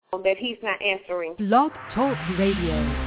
that he's not answering. Blog Talk Radio.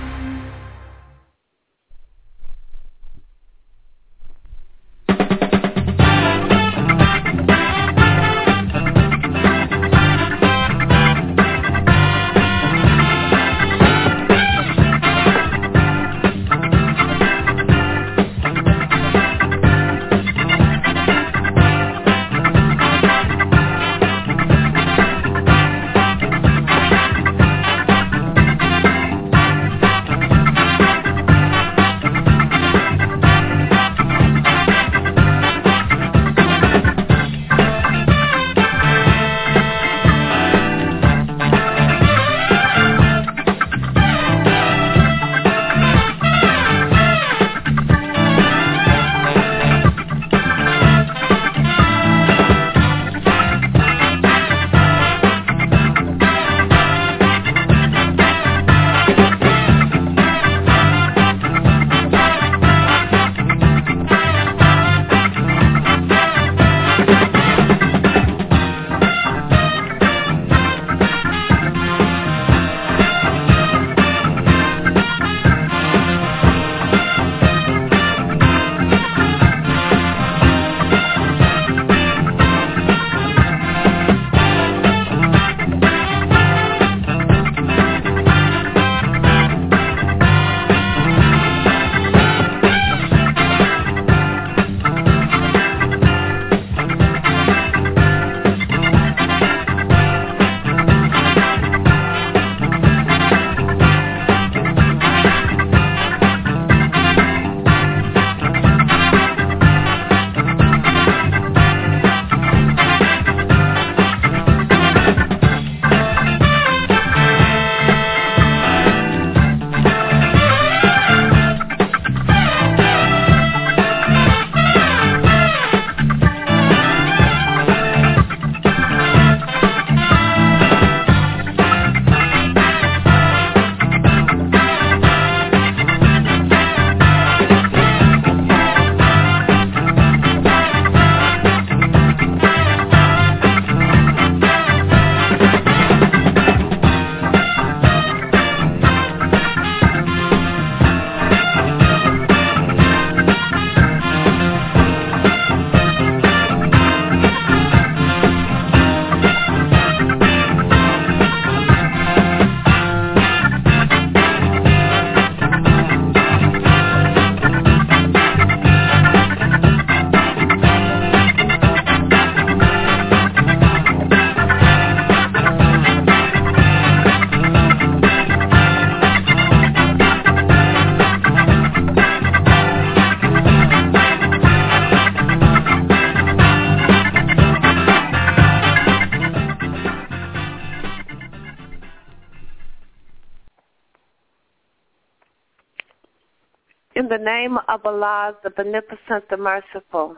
In the name of Allah, the Beneficent, the Merciful,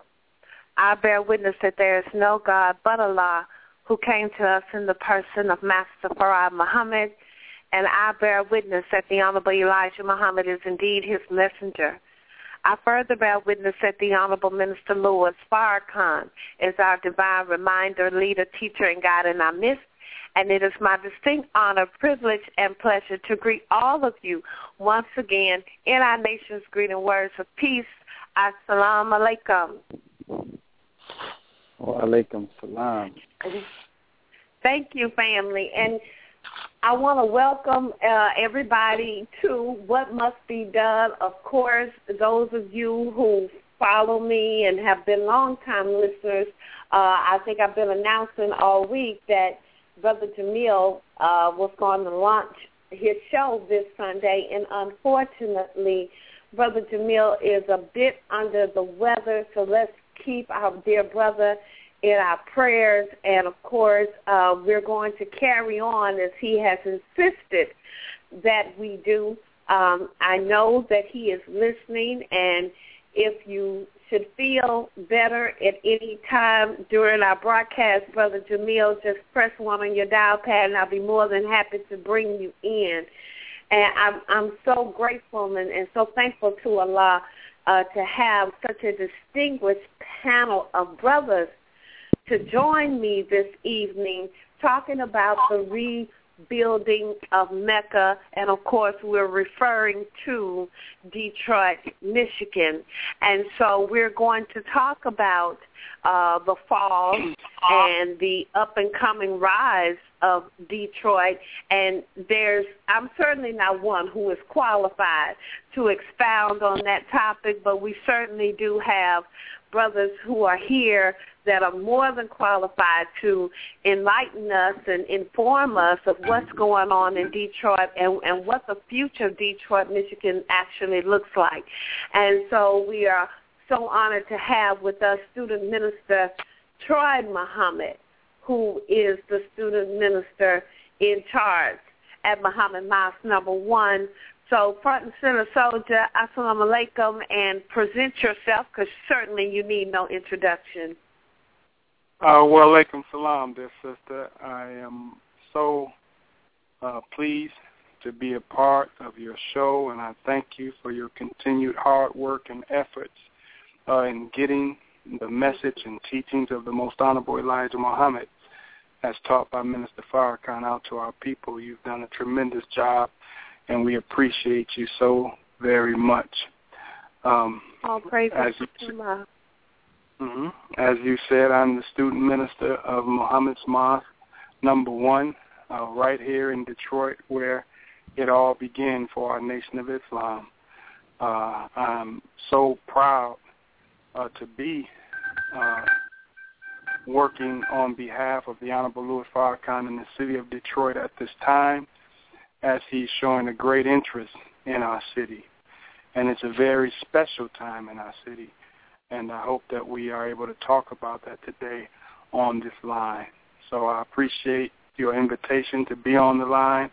I bear witness that there is no God but Allah who came to us in the person of Master Farad Muhammad, and I bear witness that the Honorable Elijah Muhammad is indeed his messenger. I further bear witness that the Honorable Minister Louis Farrakhan is our divine reminder, leader, teacher, and guide in our midst. And it is my distinct honor, privilege, and pleasure to greet all of you once again in our nation's greeting words of peace. Assalamu alaikum. Wa alaikum salam. Thank you, family. And I want to welcome everybody to What Must Be Done. Of course, those of you who follow me and have been long-time listeners, I think I've been announcing all week that Brother Jamil was going to launch his show this Sunday, and unfortunately, Brother Jamil is a bit under the weather, so let's keep our dear brother in our prayers, and of course, we're going to carry on as he has insisted that we do. I know that he is listening, and if you should feel better at any time during our broadcast, Brother Jamil, just press 1 on your dial pad, and I'll be more than happy to bring you in. And I'm so grateful and so thankful to Allah to have such a distinguished panel of brothers to join me this evening talking about the building of Mecca, and of course we're referring to Detroit, Michigan. And so we're going to talk about the fall and the up-and-coming rise of Detroit. And I'm certainly not one who is qualified to expound on that topic, but we certainly do have brothers who are here that are more than qualified to enlighten us and inform us of what's going on in Detroit and what the future of Detroit, Michigan actually looks like. And so we are so honored to have with us student minister Troy Muhammad, who is the student minister in charge at Muhammad Mosque number 1. So front and center, soldier, assalamu alaikum, and present yourself, because certainly you need no introduction. Well, alaikum salam, dear sister. I am so pleased to be a part of your show, and I thank you for your continued hard work and efforts in getting the message and teachings of the Most Honorable Elijah Muhammad, as taught by Minister Farrakhan, out to our people. You've done a tremendous job, and we appreciate you so very much. All praises to Allah. As you said, I'm the student minister of Muhammad's Mosque number 1, right here in Detroit, where it all began for our Nation of Islam. I'm so proud to be working on behalf of the Honorable Louis Farrakhan in the city of Detroit at this time, as he's showing a great interest in our city. And it's a very special time in our city, and I hope that we are able to talk about that today on this line. So I appreciate your invitation to be on the line.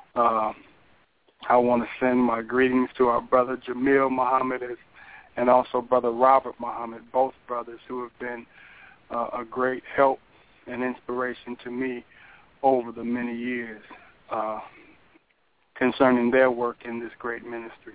I want to send my greetings to our brother Jamil Muhammad and also brother Robert Muhammad, both brothers who have been a great help and inspiration to me over the many years concerning their work in this great ministry.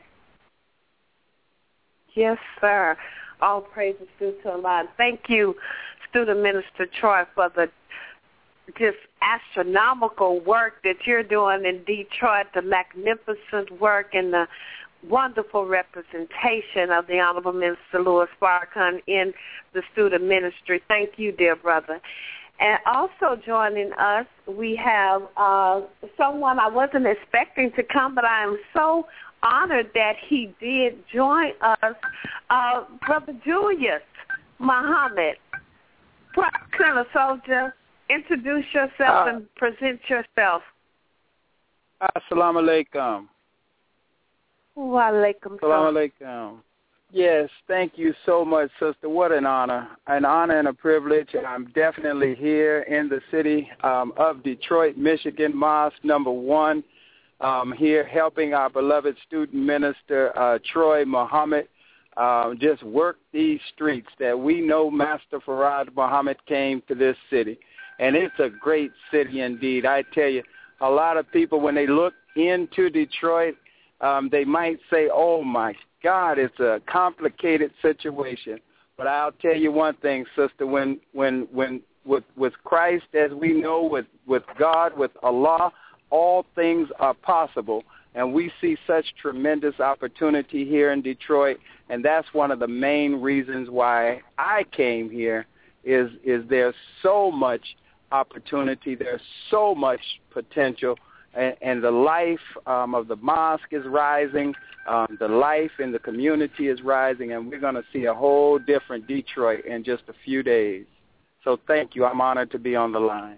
Yes, sir. All praises due to Allah. Thank you, Student Minister Troy, for the just astronomical work that you're doing in Detroit, the magnificent work and the wonderful representation of the Honorable Minister Louis Farrakhan in the student ministry. Thank you, dear brother. And also joining us, we have someone I wasn't expecting to come, but I am so honored that he did join us, Brother Julius Muhammad. Colonel Soldier, introduce yourself and present yourself. Assalamu alaikum. Wa alaikum salam. Assalamu alaikum. Yes, thank you so much, sister. What an honor and a privilege. I'm definitely here in the city of Detroit, Michigan, Mosque number 1, here helping our beloved student minister, Troy Muhammad, just work these streets that we know Master Farad Muhammad came to this city. And it's a great city indeed. I tell you, a lot of people, when they look into Detroit, they might say, oh, my God, it's a complicated situation. But I'll tell you one thing, sister, when with Christ, as we know, with God, with Allah, all things are possible. And we see such tremendous opportunity here in Detroit, and that's one of the main reasons why I came here is there's so much opportunity, there's so much potential, and the life of the mosque is rising, the life in the community is rising, and we're going to see a whole different Detroit in just a few days. So thank you. I'm honored to be on the line.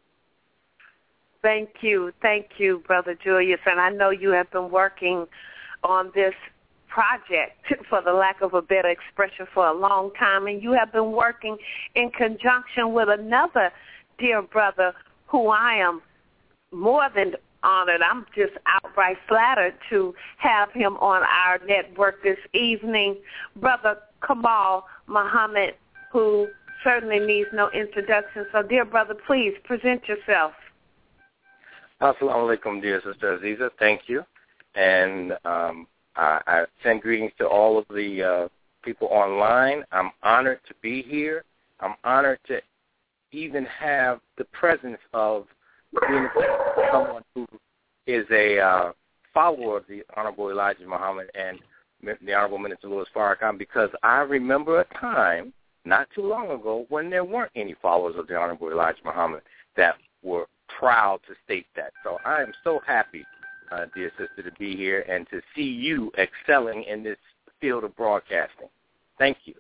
Thank you, Brother Julius. And I know you have been working on this project, for the lack of a better expression, for a long time, and you have been working in conjunction with another dear brother who I am more than honored. I'm just outright flattered to have him on our network this evening, Brother Kamal Muhammad, who certainly needs no introduction. So, dear brother, please present yourself. Assalamu alaikum, dear Sister Aziza. Thank you. And I send greetings to all of the people online. I'm honored to be here. I'm honored to even have the presence of being someone who is a follower of the Honorable Elijah Muhammad and the Honorable Minister Louis Farrakhan, because I remember a time not too long ago when there weren't any followers of the Honorable Elijah Muhammad that were proud to state that. So I am so happy, dear sister, to be here and to see you excelling in this field of broadcasting. Thank you.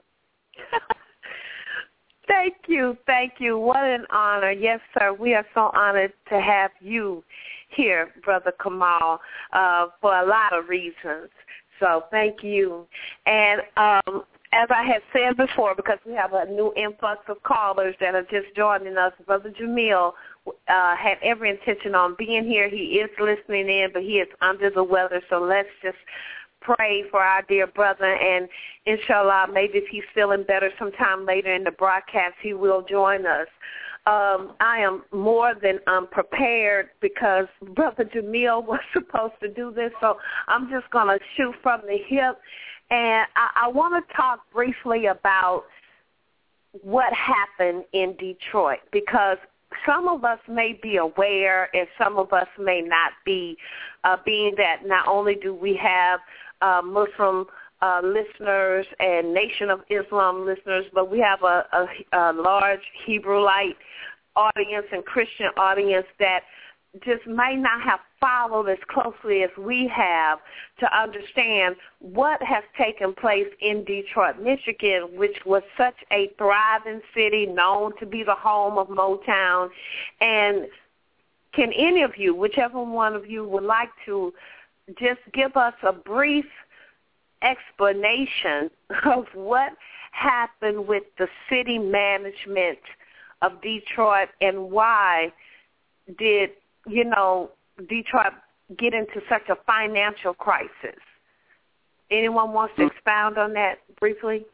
Thank you. What an honor. Yes, sir. We are so honored to have you here, Brother Kamal, for a lot of reasons. So thank you. And as I had said before, because we have a new influx of callers that are just joining us, Brother Jamil had every intention on being here. He is listening in, but he is under the weather, so let's just pray for our dear brother, and inshallah, maybe if he's feeling better sometime later in the broadcast, he will join us. I am more than prepared because Brother Jamil was supposed to do this, so I'm just going to shoot from the hip. And I want to talk briefly about what happened in Detroit, because some of us may be aware and some of us may not be, being that not only do we have Muslim listeners and Nation of Islam listeners, but we have a large Hebrewite audience and Christian audience that just may not have followed as closely as we have to understand what has taken place in Detroit, Michigan, which was such a thriving city, known to be the home of Motown. And can any of you, whichever one of you would like to, just give us a brief explanation of what happened with the city management of Detroit and why did, Detroit get into such a financial crisis? Anyone wants to expound on that briefly?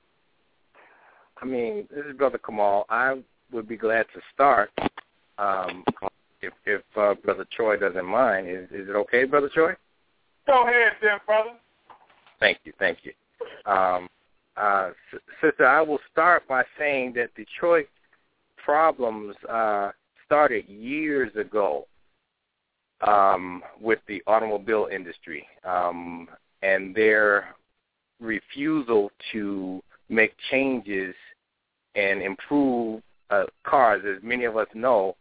I mean, this is Brother Kamal. I would be glad to start if Brother Troy doesn't mind. Is it okay, Brother Troy? Go ahead, then, brother. Thank you. Sister, I will start by saying that Detroit problems started years ago with the automobile industry and their refusal to make changes and improve cars. As many of us know,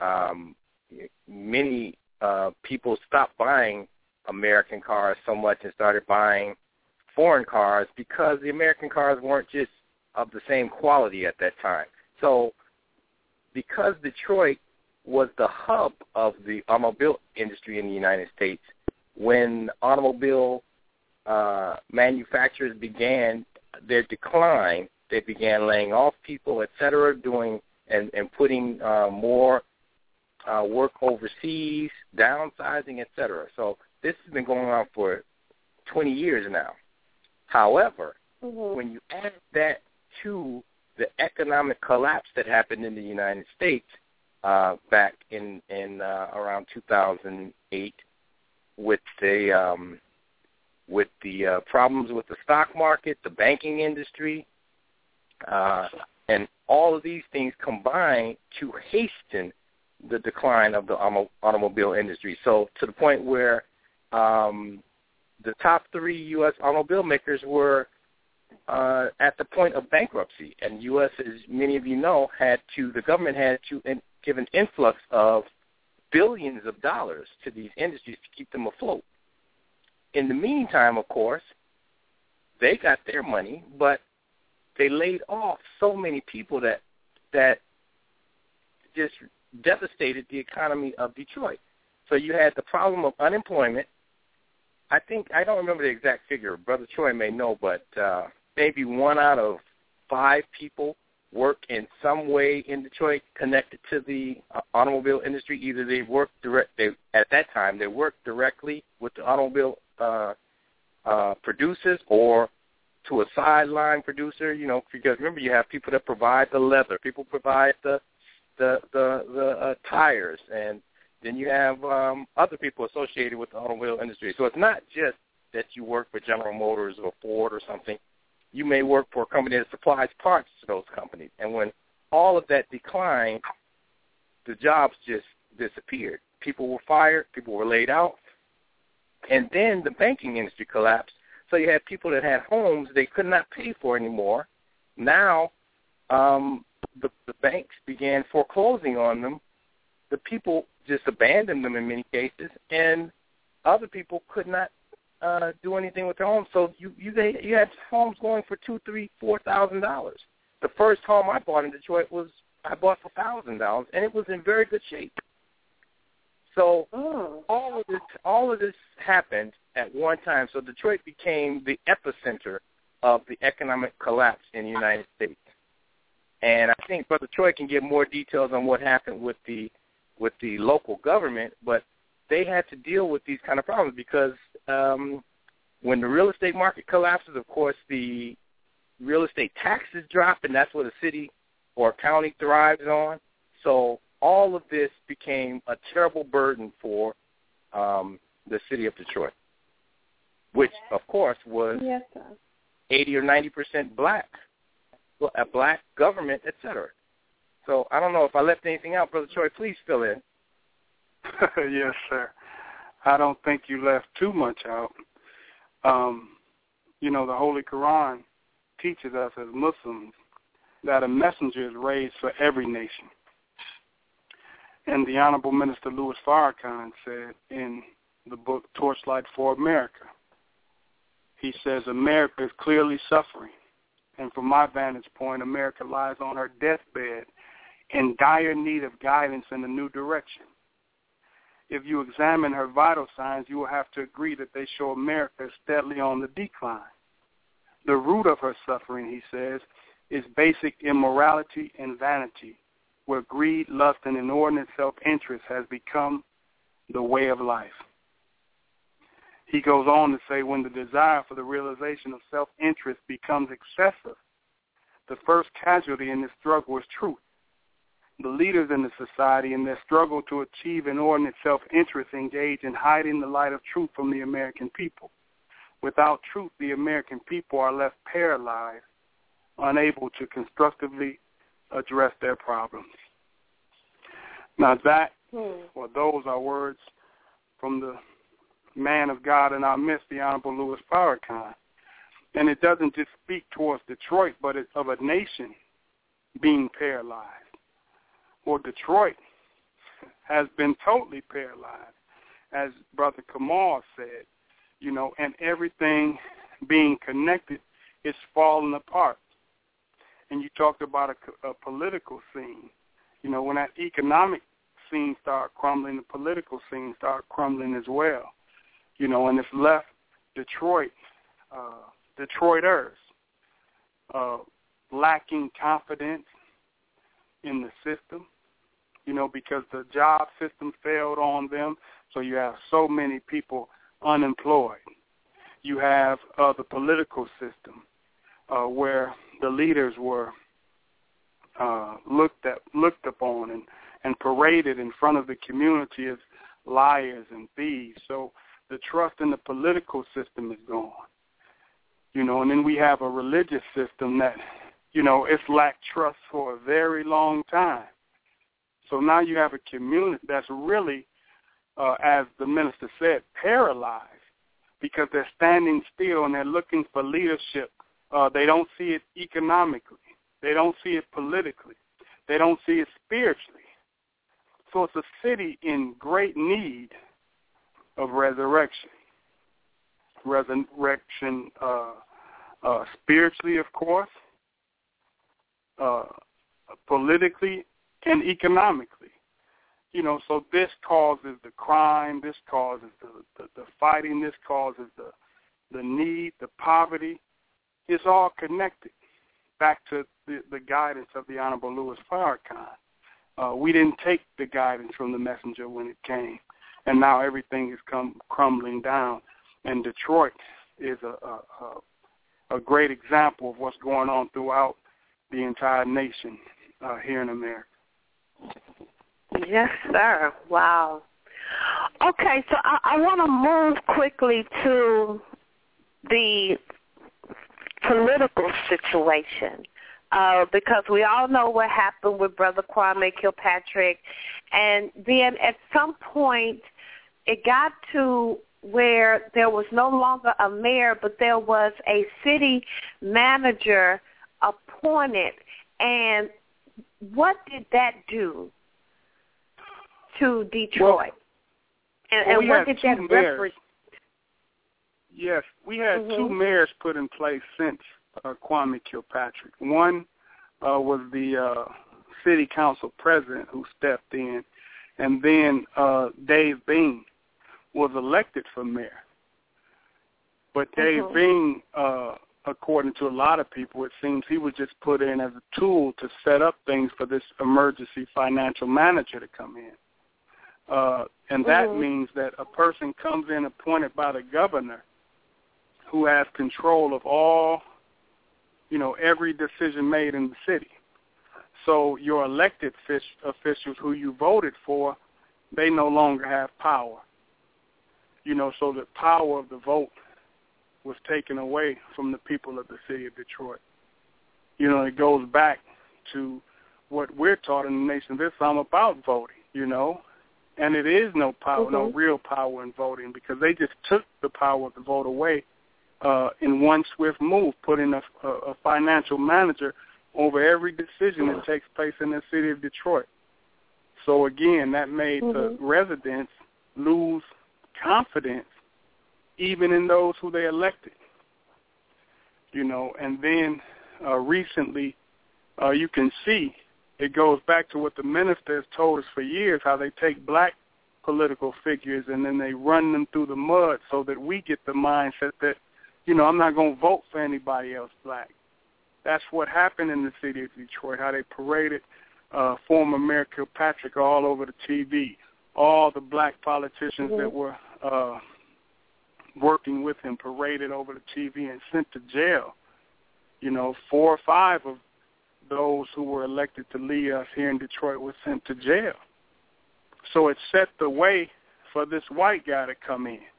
many people stopped buying American cars so much and started buying foreign cars because the American cars weren't just of the same quality at that time. So because Detroit was the hub of the automobile industry in the United States, when automobile manufacturers began their decline, they began laying off people, et cetera, doing and putting more work overseas, downsizing, et cetera. So this has been going on for 20 years now. However, when you add that to the economic collapse that happened in the United States back in around 2008 with the problems with the stock market, the banking industry, and all of these things combined to hasten the decline of the automobile industry. So to the point where the top 3 U.S. automobile makers were at the point of bankruptcy, and U.S., as many of you know, the government had to give an influx of billions of dollars to these industries to keep them afloat. In the meantime, of course, they got their money, but they laid off so many people that just devastated the economy of Detroit. So you had the problem of unemployment. I don't remember the exact figure. Brother Troy may know, but maybe 1 out of 5 people work in some way in Detroit connected to the automobile industry. Either they work at that time they worked directly with the automobile producers or to a sideline producer. Because remember, you have people that provide the leather, people provide the tires, and then you have other people associated with the automobile industry. So it's not just that you work for General Motors or Ford or something. You may work for a company that supplies parts to those companies. And when all of that declined, the jobs just disappeared. People were fired. People were laid out. And then the banking industry collapsed. So you had people that had homes they could not pay for anymore. Now the banks began foreclosing on them. The people just abandoned them in many cases, and other people could not do anything with their homes. So you had homes going for $2,000, $3,000, $4,000. The first home I bought in Detroit I bought for $1,000, and it was in very good shape. So all of this happened at one time. So Detroit became the epicenter of the economic collapse in the United States. And I think Brother Troy can give more details on what happened with the local government, but they had to deal with these kind of problems because when the real estate market collapses, of course, the real estate taxes drop, and that's what a city or a county thrives on. So all of this became a terrible burden for the city of Detroit, which, of course, was 80 or 90% black, a black government, et cetera. So I don't know if I left anything out. Brother Troy, please fill in. Yes, sir. I don't think you left too much out. The Holy Quran teaches us as Muslims that a messenger is raised for every nation. And the Honorable Minister Louis Farrakhan said in the book Torchlight for America, he says, America is clearly suffering. And from my vantage point, America lies on her deathbed in dire need of guidance in a new direction. If you examine her vital signs, you will have to agree that they show America is steadily on the decline. The root of her suffering, he says, is basic immorality and vanity, where greed, lust, and inordinate self-interest has become the way of life. He goes on to say, when the desire for the realization of self-interest becomes excessive, the first casualty in this struggle is truth. The leaders in the society, in their struggle to achieve inordinate self-interest, engage in hiding the light of truth from the American people. Without truth, the American people are left paralyzed, unable to constructively address their problems. Now those are words from the man of God in our midst, the Honorable Louis Farrakhan. And it doesn't just speak towards Detroit, but it's of a nation being paralyzed. Well, Detroit has been totally paralyzed, as Brother Kamal said, and everything being connected is falling apart. And you talked about a political scene. When that economic scene started crumbling, the political scene started crumbling as well. And it's left Detroiters lacking confidence in the system, because the job system failed on them. So you have so many people unemployed. You have the political system where the leaders were looked upon and paraded in front of the community as liars and thieves. So the trust in the political system is gone. And then we have a religious system that, it's lacked trust for a very long time. So now you have a community that's really, as the minister said, paralyzed because they're standing still and they're looking for leadership. They don't see it economically. They don't see it politically. They don't see it spiritually. So it's a city in great need of resurrection. Resurrection spiritually, of course, politically, and economically. So this causes the crime, this causes the fighting, this causes the need, the poverty. It's all connected back to the guidance of the Honorable Louis Farrakhan. We didn't take the guidance from the messenger when it came, and now everything is crumbling down. And Detroit is a great example of what's going on throughout the entire nation here in America. Yes, sir. Wow. Okay, so I want to move quickly to the political situation because we all know what happened with Brother Kwame Kilpatrick. And then at some point it got to where there was no longer a mayor, but there was a city manager appointed. And what did that do to Detroit? And what did that represent? Yes, we had two mayors put in place since Kwame Kilpatrick. One was the city council president who stepped in, and then Dave Bing was elected for mayor. But Dave Bing, according to a lot of people, it seems he was just put in as a tool to set up things for this emergency financial manager to come in. And that means that a person comes in appointed by the governor who has control of all, every decision made in the city. So your elected officials who you voted for, they no longer have power. So the power of the vote was taken away from the people of the city of Detroit. It goes back to what we're taught in the Nation of Islam about voting, and it is no power, no real power in voting, because they just took the power of the vote away in one swift move, putting a financial manager over every decision that takes place in the city of Detroit. So again, that made the residents lose confidence even in those who they elected. And then recently you can see it goes back to what the minister has told us for years, how they take black political figures and then they run them through the mud so that we get the mindset that, I'm not going to vote for anybody else black. That's what happened in the city of Detroit, how they paraded former Mayor Kilpatrick all over the TV. All the black politicians that were working with him paraded over the TV and sent to jail. 4 or 5 of those who were elected to lead us here in Detroit were sent to jail. So it set the way for this white guy to come in,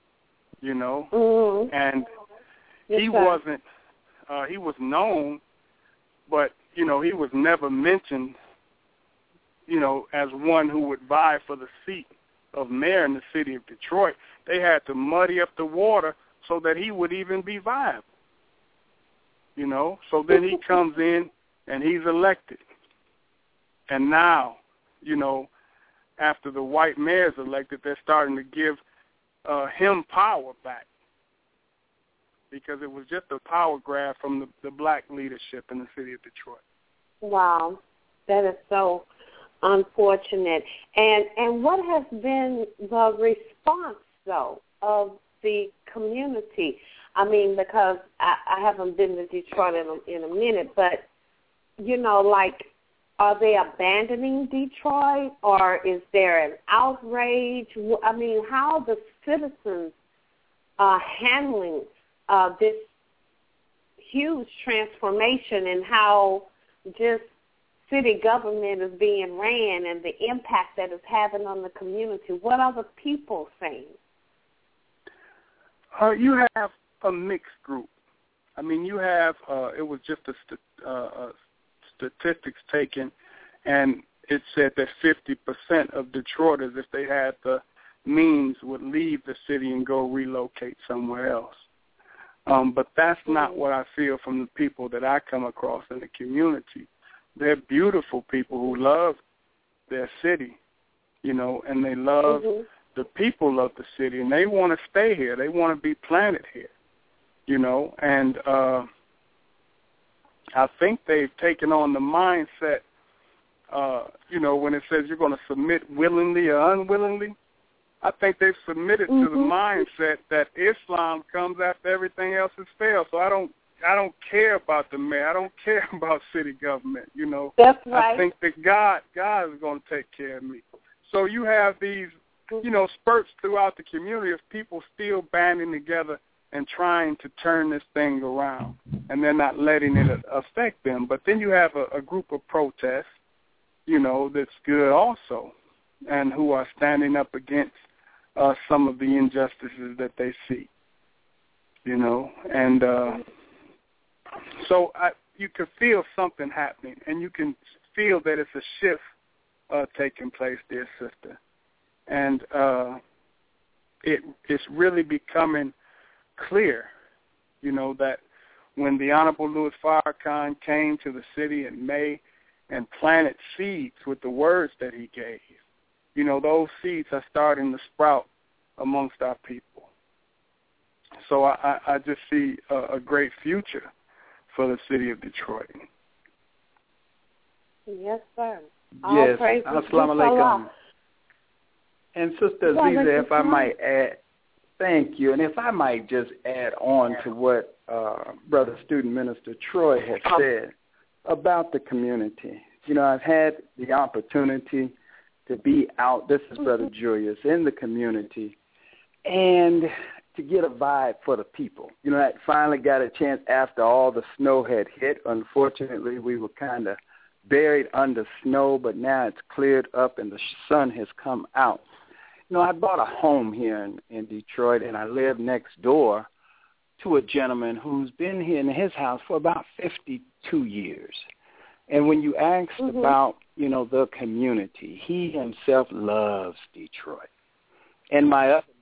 and he wasn't, he was known, but, he was never mentioned, as one who would vie for the seat of mayor in the city of Detroit. They had to muddy up the water so that he would even be viable, So then he comes in and he's elected. And now, after the white mayor's elected, they're starting to give him power back, because it was just a power grab from the black leadership in the city of Detroit. Wow, that is so unfortunate. And what has been the response, though, of the community? I mean, because I haven't been to Detroit in a minute, but, are they abandoning Detroit, or is there an outrage? I mean, how are the citizens handling this huge transformation and how just city government is being ran and the impact that it's having on the community? What are the people saying? You have a mixed group. I mean, you have, it was just a statistics taken, and it said that 50% of Detroiters, if they had the means, would leave the city and go relocate somewhere else. But that's not what I feel from the people that I come across in the community. They're beautiful people who love their city, and they love the people of the city, and they want to stay here. They want to be planted here, and I think they've taken on the mindset, when it says you're going to submit willingly or unwillingly. I think they've submitted to the mindset that Islam comes after everything else has failed. So I don't care about the mayor. I don't care about city government. That's right. I think that God is going to take care of me. So you have these, spurts throughout the community of people still banding together and trying to turn this thing around, and they're not letting it affect them. But then you have a group of protests, that's good also, and who are standing up against some of the injustices that they see, and so you can feel something happening, and you can feel that it's a shift taking place, dear sister. And it's really becoming clear, that when the Honorable Louis Farrakhan came to the city in May and planted seeds with the words that he gave, those seeds are starting to sprout amongst our people. So I just see a great future for the city of Detroit. Yes, sir. Yes, assalamu alaikum. And Sister Aziza, if I might add, thank you. And if I might just add on to what Brother Student Minister Troy has said about the community. I've had the opportunity to be out, this is Brother Julius, in the community, and to get a vibe for the people. I finally got a chance after all the snow had hit. Unfortunately, we were kind of buried under snow, but now it's cleared up and the sun has come out. I bought a home here in Detroit, and I live next door to a gentleman who's been here in his house for about 52 years. And when you asked about, the community, he himself loves Detroit. And my other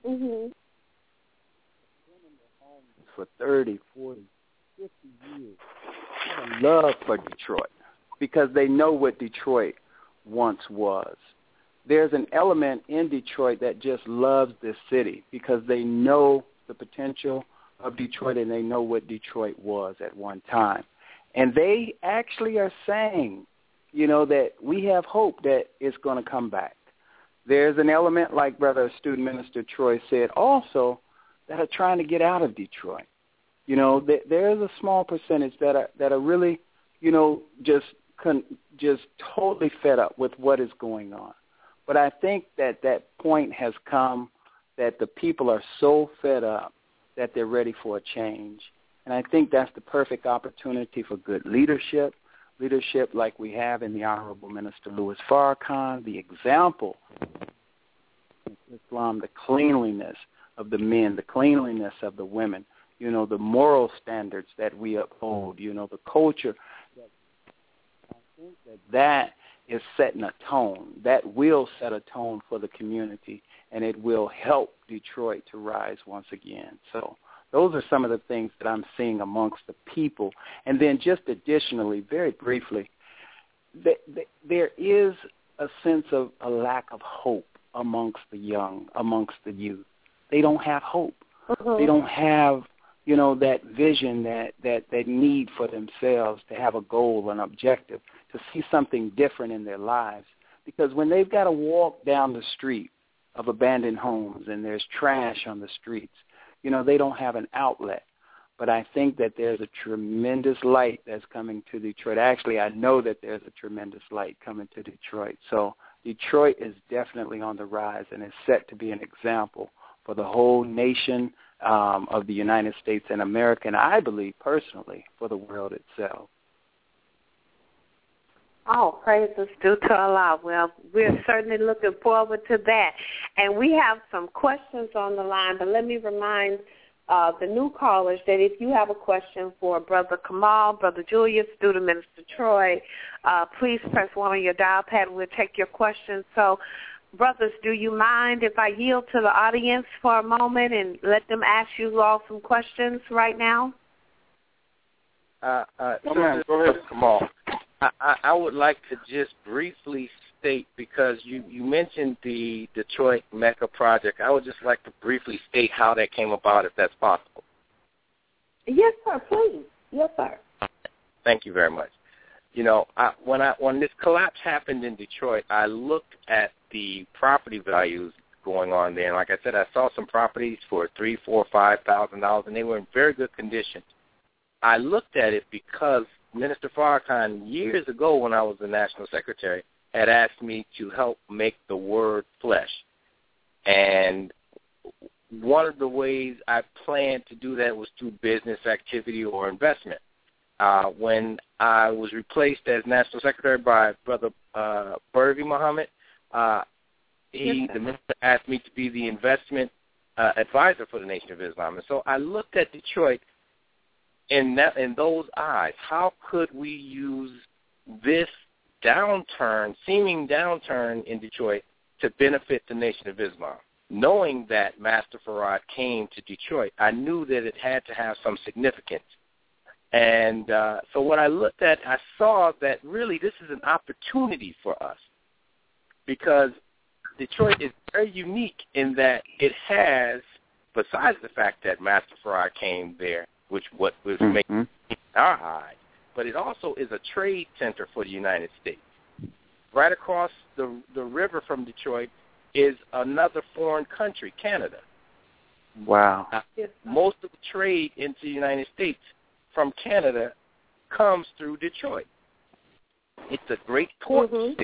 for 30, 40, 50 years have a love for Detroit because they know what Detroit once was. There's an element in Detroit that just loves this city because they know the potential of Detroit and they know what Detroit was at one time. And they actually are saying, that we have hope that it's going to come back. There's an element, like Brother Student Minister Troy said, also that are trying to get out of Detroit. There's a small percentage that are really, just totally fed up with what is going on. But I think that point has come that the people are so fed up that they're ready for a change. And I think that's the perfect opportunity for good leadership like we have in the Honorable Minister Louis Farrakhan, the example of Islam, the cleanliness of the men, the cleanliness of the women, the moral standards that we uphold, the culture. I think that is setting a tone. That will set a tone for the community, and it will help Detroit to rise once again. So those are some of the things that I'm seeing amongst the people. And then just additionally, very briefly, there is a sense of a lack of hope amongst the young, amongst the youth. They don't have hope. They don't have, that vision, that need for themselves to have a goal, an objective, to see something different in their lives. Because when they've got to walk down the street of abandoned homes and there's trash on the streets, they don't have an outlet. But I think that there's a tremendous light that's coming to Detroit. Actually, I know that there's a tremendous light coming to Detroit. So Detroit is definitely on the rise and is set to be an example for the whole nation of the United States and America, and I believe personally for the world itself. Oh, praises due to Allah. Well, we're certainly looking forward to that. And we have some questions on the line, but let me remind the new callers that if you have a question for Brother Kamal, Brother Julius, Student Minister Troy, please press 1 on your dial pad and we'll take your questions. So, brothers, do you mind if I yield to the audience for a moment and let them ask you all some questions right now? Go ahead, Kamal. I would like to just briefly state, because you mentioned the Detroit Mecca Project, I would just like to briefly state how that came about, if that's possible. Yes, sir, please. Yes, sir. Thank you very much. When this collapse happened in Detroit, I looked at the property values going on there, and like I said, I saw some properties for $3,000, $4,000, $5,000, and they were in very good condition. I looked at it because Minister Farrakhan, years ago when I was the National Secretary, had asked me to help make the word flesh. And one of the ways I planned to do that was through business activity or investment. When I was replaced as National Secretary by Brother Burvi Muhammad, the minister asked me to be the investment advisor for the Nation of Islam. And so I looked at Detroit in those eyes, how could we use this seeming downturn in Detroit to benefit the Nation of Islam? Knowing that Master Farad came to Detroit, I knew that it had to have some significance. And so when I looked at, I saw that really this is an opportunity for us, because Detroit is very unique in that it has, besides the fact that Master Farad came there, which was making our eyes, but it also is a trade center for the United States. Right across the river from Detroit is another foreign country, Canada. Wow. Most of the trade into the United States from Canada comes through Detroit. It's a great port city,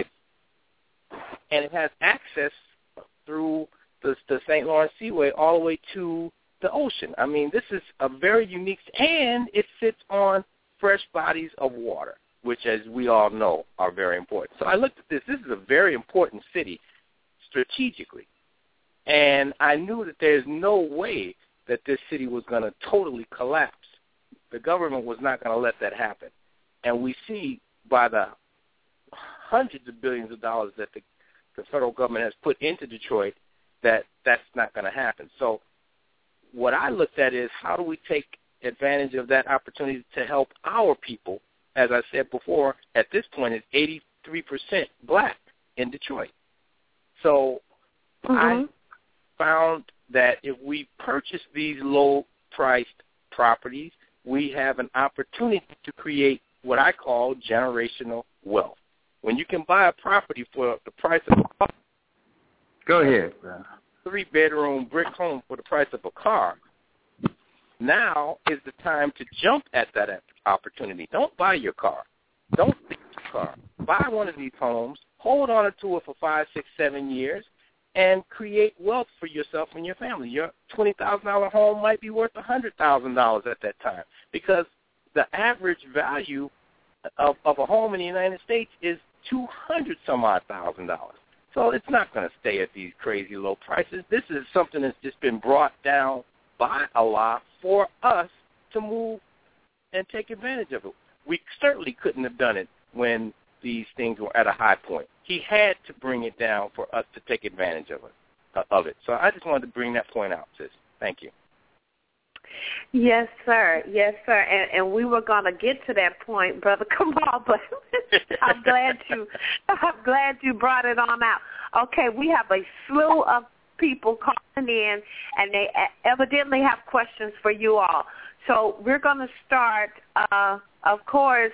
and it has access through the St. Lawrence Seaway all the way to the ocean. I mean, this is a very unique, and it sits on fresh bodies of water, which, as we all know, are very important. So I looked at this. This is a very important city strategically, and I knew that there's no way that this city was going to totally collapse. The government was not going to let that happen. And we see by the hundreds of billions of dollars that the federal government has put into Detroit that that's not going to happen. So what I looked at is, how do we take advantage of that opportunity to help our people? As I said before, at this point, it's 83% black in Detroit. So I found that if we purchase these low-priced properties, we have an opportunity to create what I call generational wealth. When you can buy a property for the price of a car, go ahead, 3-bedroom brick home for the price of a car, now is the time to jump at that opportunity. Don't buy your car. Don't lease your car. Buy one of these homes, hold on to it for 5, 6, 7 years, and create wealth for yourself and your family. Your $20,000 home might be worth $100,000 at that time, because the average value of a home in the United States is $200,000. So it's not going to stay at these crazy low prices. This is something that's just been brought down by Allah for us to move and take advantage of it. We certainly couldn't have done it when these things were at a high point. He had to bring it down for us to take advantage of it. So I just wanted to bring that point out, sis. Thank you. Yes, sir. Yes, sir. And we were going to get to that point, Brother Kamal, but I'm glad you brought it on out. Okay, we have a slew of people calling in, and they evidently have questions for you all. So we're going to start, of course,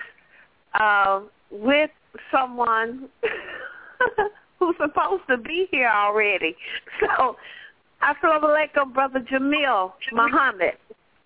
with someone who's supposed to be here already. So, Assalamu alaikum, Brother Jamil Muhammad.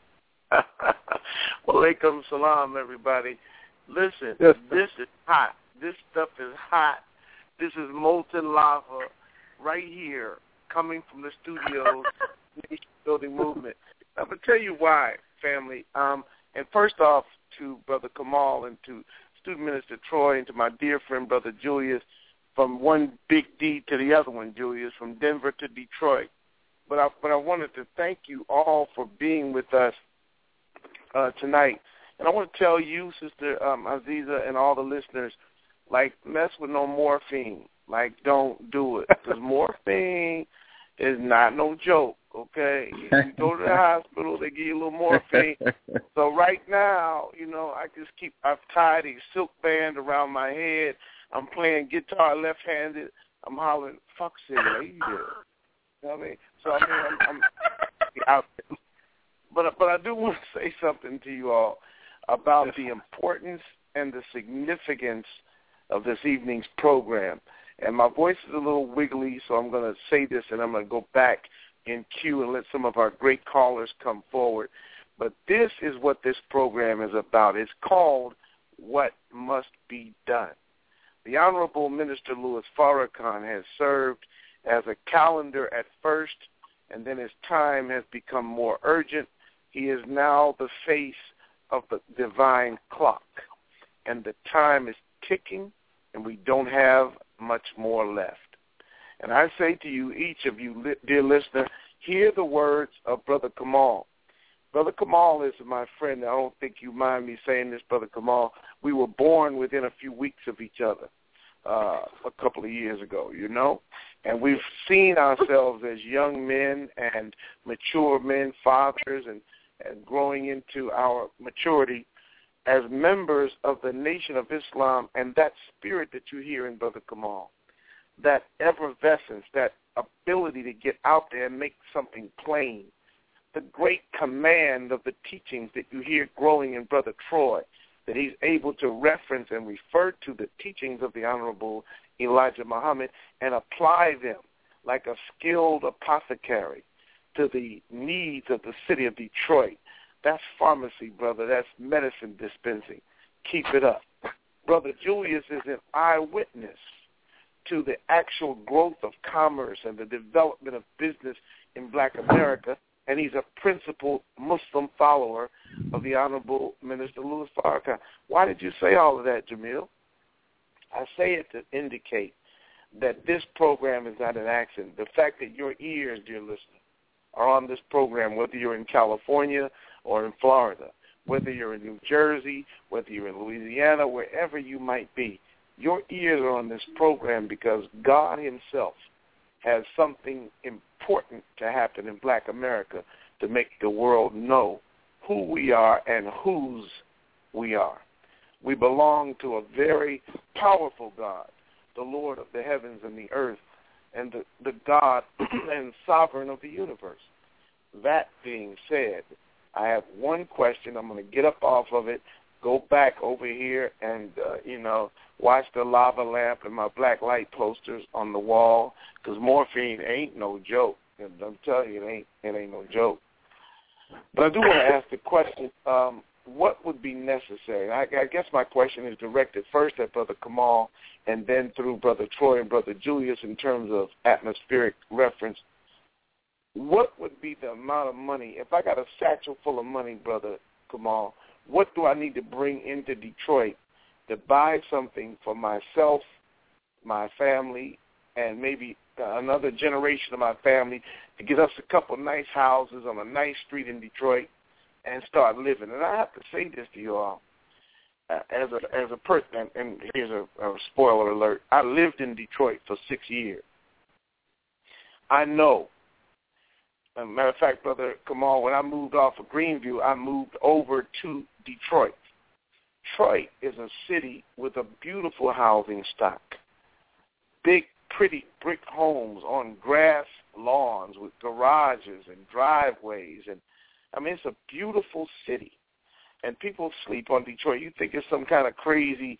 Walaikum salam, everybody. Listen, This is hot. This stuff is hot. This is molten lava right here, coming from the studios, Nation Building Movement. I'm going to tell you why, family. And first off, to Brother Kamal and to Student Minister Troy and to my dear friend, Brother Julius, from one big D to the other one, Julius, from Denver to Detroit. But I wanted to thank you all for being with us tonight. And I want to tell you, Sister Aziza, and all the listeners, like, mess with no morphine. Like, don't do it. Because morphine is not no joke, okay? If you go to the hospital, they give you a little morphine. So right now, I've tied a silk band around my head. I'm playing guitar left-handed. I'm hollering, fuck City, lady. You know what I mean? So, I'm out there. But I do want to say something to you all about the importance and the significance of this evening's program. And my voice is a little wiggly, so I'm going to say this, and I'm going to go back in queue and let some of our great callers come forward. But this is what this program is about. It's called What Must Be Done. The Honorable Minister Louis Farrakhan has served as a calendar at first, and then as time has become more urgent, he is now the face of the divine clock. And the time is ticking, and we don't have much more left. And I say to you, each of you, dear listener, hear the words of Brother Kamal. Brother Kamal is my friend. I don't think you mind me saying this, Brother Kamal. We were born within a few weeks of each other a couple of years ago, you know. And we've seen ourselves as young men and mature men, fathers, and growing into our maturity as members of the Nation of Islam, and that spirit that you hear in Brother Kamal, that effervescence, that ability to get out there and make something plain, the great command of the teachings that you hear growing in Brother Troy, that he's able to reference and refer to the teachings of the Honorable Elijah Muhammad and apply them like a skilled apothecary to the needs of the city of Detroit. That's pharmacy, brother. That's medicine dispensing. Keep it up. Brother Julius is an eyewitness to the actual growth of commerce and the development of business in Black America, and he's a principal Muslim follower of the Honorable Minister Louis Farrakhan. Why did you say all of that, Jamil? I say it to indicate that this program is not an accident. The fact that your ears, dear listener, are on this program, whether you're in California or in Florida, whether you're in New Jersey, whether you're in Louisiana, wherever you might be, your ears are on this program because God himself has something important to happen in Black America to make the world know who we are and whose we are. We belong to a very powerful God, the Lord of the heavens and the earth, and the God and sovereign of the universe. That being said, I have one question. I'm going to get up off of it, go back over here and, watch the lava lamp and my black light posters on the wall, because morphine ain't no joke. And I'm telling you, it ain't no joke. But I do want to ask the question, what would be necessary? I guess my question is directed first at Brother Kamal and then through Brother Troy and Brother Julius in terms of atmospheric reference. What would be the amount of money? If I got a satchel full of money, Brother Kamal, what do I need to bring into Detroit to buy something for myself, my family, and maybe another generation of my family to get us a couple nice houses on a nice street in Detroit and start living? And I have to say this to you all as a person, and here's a spoiler alert. I lived in Detroit for 6 years. I know. As a matter of fact, Brother Kamal, when I moved off of Greenview, I moved over to Detroit. Detroit is a city with a beautiful housing stock. Big, pretty brick homes on grass lawns with garages and driveways. And I mean, it's a beautiful city. And people sleep on Detroit. You think it's some kind of crazy,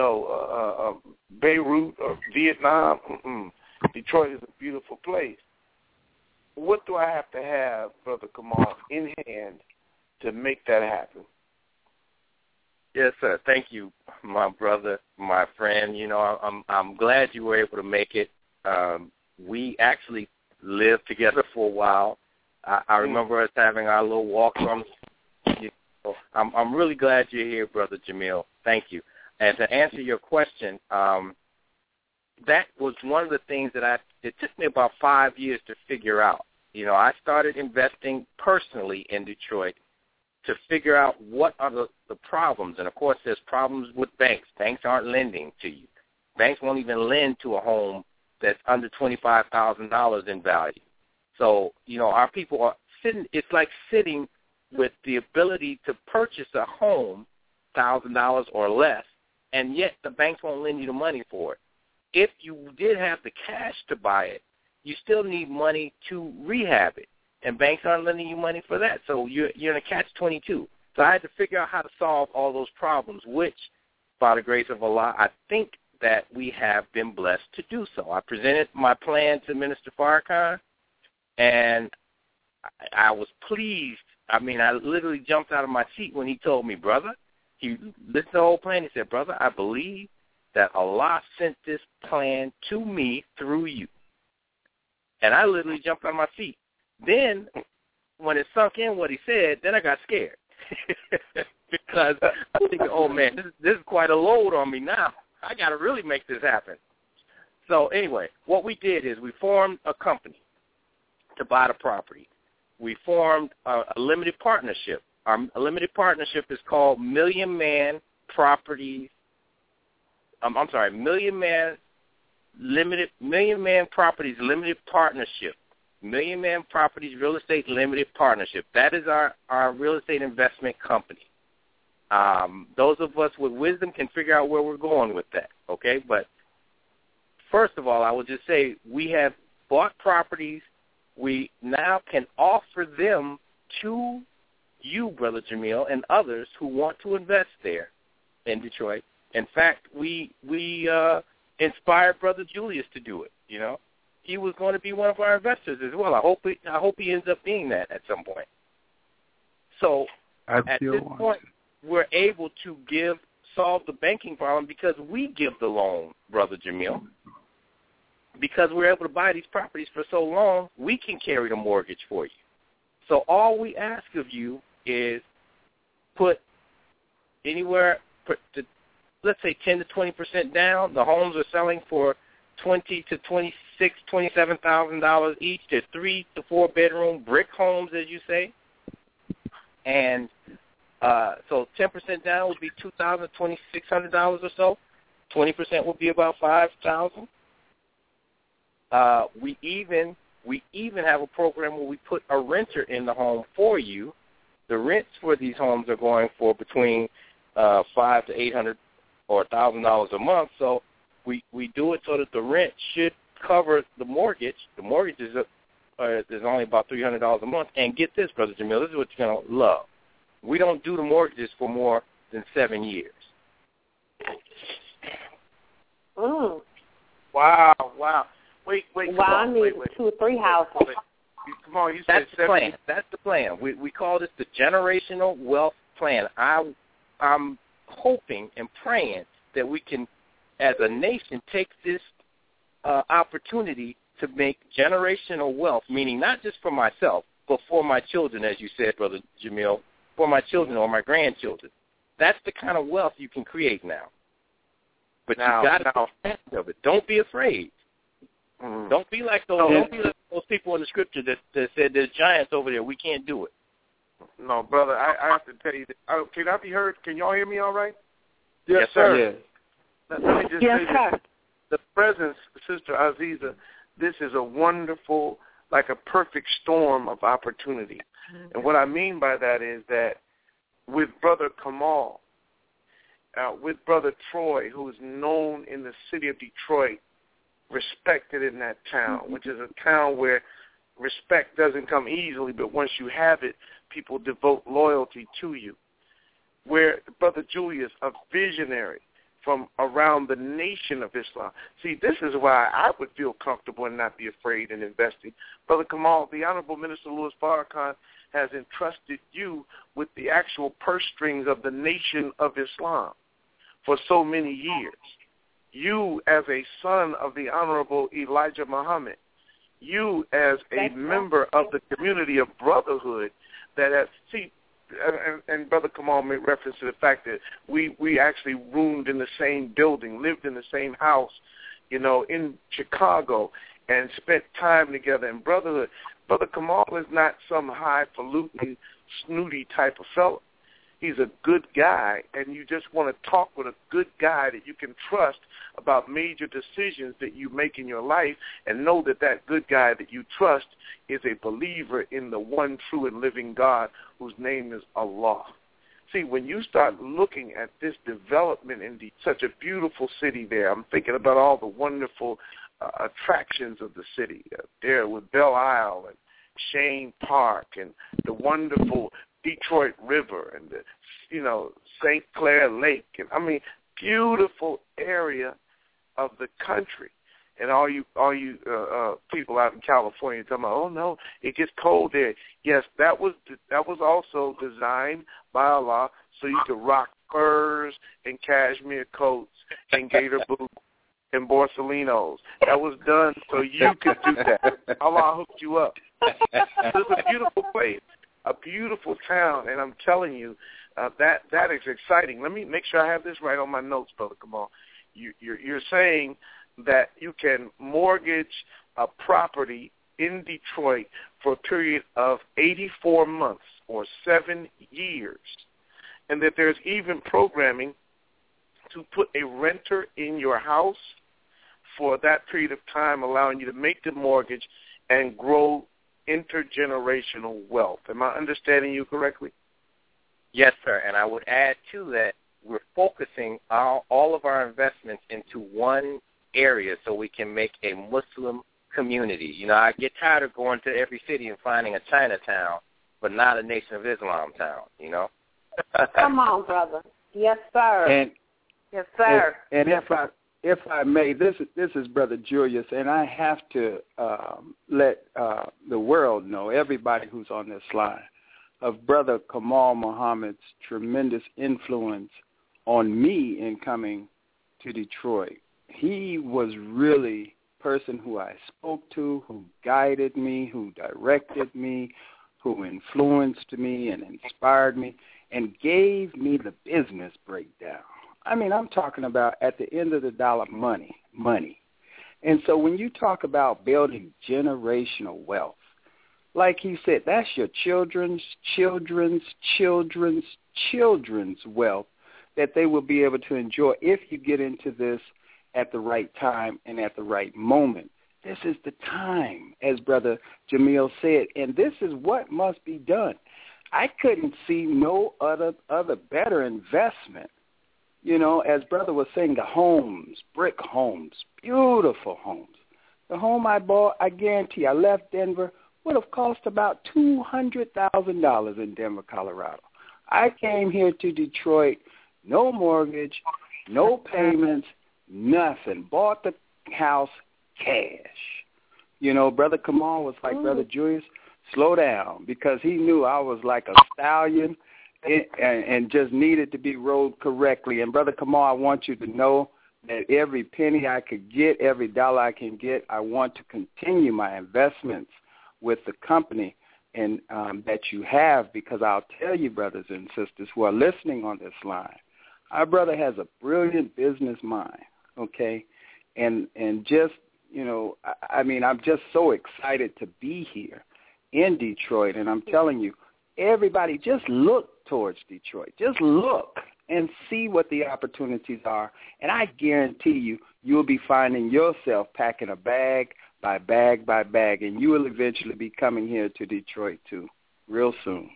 Beirut or Vietnam. Detroit is a beautiful place. What do I have to have, Brother Kamal, in hand to make that happen? Yes, sir. Thank you, my brother, my friend. I'm glad you were able to make it. We actually lived together for a while. I remember us having our little walks on. I'm really glad you're here, Brother Jamil. Thank you. And to answer your question, that was one of the things that it took me about 5 years to figure out. I started investing personally in Detroit to figure out what are the problems. And, of course, there's problems with banks. Banks aren't lending to you. Banks won't even lend to a home that's under $25,000 in value. So, our people are sitting, it's like sitting with the ability to purchase a home, $1,000 or less, and yet the banks won't lend you the money for it. If you did have the cash to buy it, you still need money to rehab it, and banks aren't lending you money for that. So you're in a catch-22. So I had to figure out how to solve all those problems, which, by the grace of Allah, I think that we have been blessed to do so. I presented my plan to Minister Farrakhan, and I was pleased. I mean, I literally jumped out of my seat when he told me, brother, he listened to the whole plan. He said, brother, I believe that Allah sent this plan to me through you. And I literally jumped out of my seat. Then, when it sunk in what he said, then I got scared. Because I think, oh, man, this is quite a load on me now. I got to really make this happen. So, anyway, what we did is we formed a company to buy the property. we formed a limited partnership. Our limited partnership is called Million Man Properties. Million Man Properties Limited Partnership. Million Man Properties Real Estate Limited Partnership. That is our real estate investment company. Those of us with wisdom can figure out where we're going with that, okay? But first of all, I will just say we have bought properties. We now can offer them to you, Brother Jamil, and others who want to invest there in Detroit. In fact, we inspired Brother Julius to do it, you know. He was going to be one of our investors as well. I hope he ends up being that at some point. So at this point, we're able to solve the banking problem because we give the loan, Brother Jamil. Because we're able to buy these properties for so long, we can carry the mortgage for you. So all we ask of you is put anywhere, let's say 10 to 20% down. The homes are selling for $20,000 to $27,000 each. They're 3 to 4 bedroom brick homes, as you say. And so 10% down would be $2,000, $2,600 or so. 20% would be about $5,000. We even have a program where we put a renter in the home for you. The rents for these homes are going for between $500 to $800 or $1,000 a month. So we do it so that the rent should cover the mortgage. The mortgage is only about $300 a month. And get this, Brother Jamil, this is what you're gonna love. We don't do the mortgages for more than 7 years. Mm. Wow. Wait. Wow, I need 2 or 3 houses. Come on, you That's said the plan. That's the plan. We call this the generational wealth plan. I'm hoping and praying that we can, as a nation, take this opportunity to make generational wealth, meaning not just for myself, but for my children, as you said, Brother Jamil, for my children or my grandchildren. That's the kind of wealth you can create now. But you got to take advantage of it. Don't be afraid. Mm-hmm. Don't be like those people in the scripture that said there's giants over there. We can't do it. No, brother, I have to tell you, can I be heard? Can y'all hear me all right? Yes, sir. Yes. Let me just say this. The presence, Sister Aziza, this is a wonderful, like a perfect storm of opportunity. Mm-hmm. And what I mean by that is that with Brother Kamal, with Brother Troy, who is known in the city of Detroit, respected in that town, which is a town where respect doesn't come easily, but once you have it, people devote loyalty to you. Where Brother Julius, a visionary from around the nation of Islam. See, this is why I would feel comfortable and not be afraid in investing. Brother Kamal, the Honorable Minister Louis Farrakhan has entrusted you with the actual purse strings of the nation of Islam for so many years. You as a son of the Honorable Elijah Muhammad, you as a member of the community of brotherhood that has, and Brother Kamal made reference to the fact that we actually roomed in the same building, lived in the same house, in Chicago, and spent time together in brotherhood. Brother Kamal is not some highfalutin, snooty type of fellow. He's a good guy, and you just want to talk with a good guy that you can trust about major decisions that you make in your life, and know that that good guy that you trust is a believer in the one true and living God whose name is Allah. See, when you start looking at this development in such a beautiful city there, I'm thinking about all the wonderful attractions of the city there with Belle Isle and Cheyne Park and the wonderful Detroit River and the, St. Clair Lake. And beautiful area of the country. And all you people out in California talking about, oh no, it gets cold there. Yes, that was also designed by Allah so you could rock furs and cashmere coats and gator boots and Borsalinos. That was done so you could do that. Allah hooked you up. It's a beautiful place, a beautiful town, and I'm telling you, that is exciting. Let me make sure I have this right on my notes, Brother Kamal. You're saying that you can mortgage a property in Detroit for a period of 84 months or 7 years, and that there's even programming to put a renter in your house for that period of time, allowing you to make the mortgage and grow intergenerational wealth. Am I understanding you correctly? Yes, sir. And I would add to that, we're focusing all of our investments into one area so we can make a Muslim community. You know, I get tired of going to every city and finding a Chinatown, but not a Nation of Islam town, you know? Come on, brother. Yes, sir. And yes, sir. And if I may, this is Brother Julius, and I have to let the world know, everybody who's on this line, of Brother Kamal Muhammad's tremendous influence on me in coming to Detroit. He was really a person who I spoke to, who guided me, who directed me, who influenced me and inspired me, and gave me the business breakdown. I mean, I'm talking about at the end of the dollar, money. And so when you talk about building generational wealth, like he said, that's your children's wealth that they will be able to enjoy if you get into this at the right time and at the right moment. This is the time, as Brother Jamil said, and this is what must be done. I couldn't see no other better investment. You know, as Brother was saying, the homes, brick homes, beautiful homes. The home I bought, I guarantee, I left Denver, would have cost about $200,000 in Denver, Colorado. I came here to Detroit, no mortgage, no payments, nothing. Bought the house cash. You know, Brother Kamal was like, Brother Julius, slow down, because he knew I was like a stallion and just needed to be rode correctly. And Brother Kamal, I want you to know that every penny I could get, every dollar I can get, I want to continue my investments with the company and that you have, because I'll tell you, brothers and sisters who are listening on this line, our brother has a brilliant business mind, okay? And just, you know, I mean, I'm just so excited to be here in Detroit, and I'm telling you, everybody just look towards Detroit. Just look and see what the opportunities are, and I guarantee you, you'll be finding yourself packing a bag by bag by bag, and you will eventually be coming here to Detroit, too, real soon.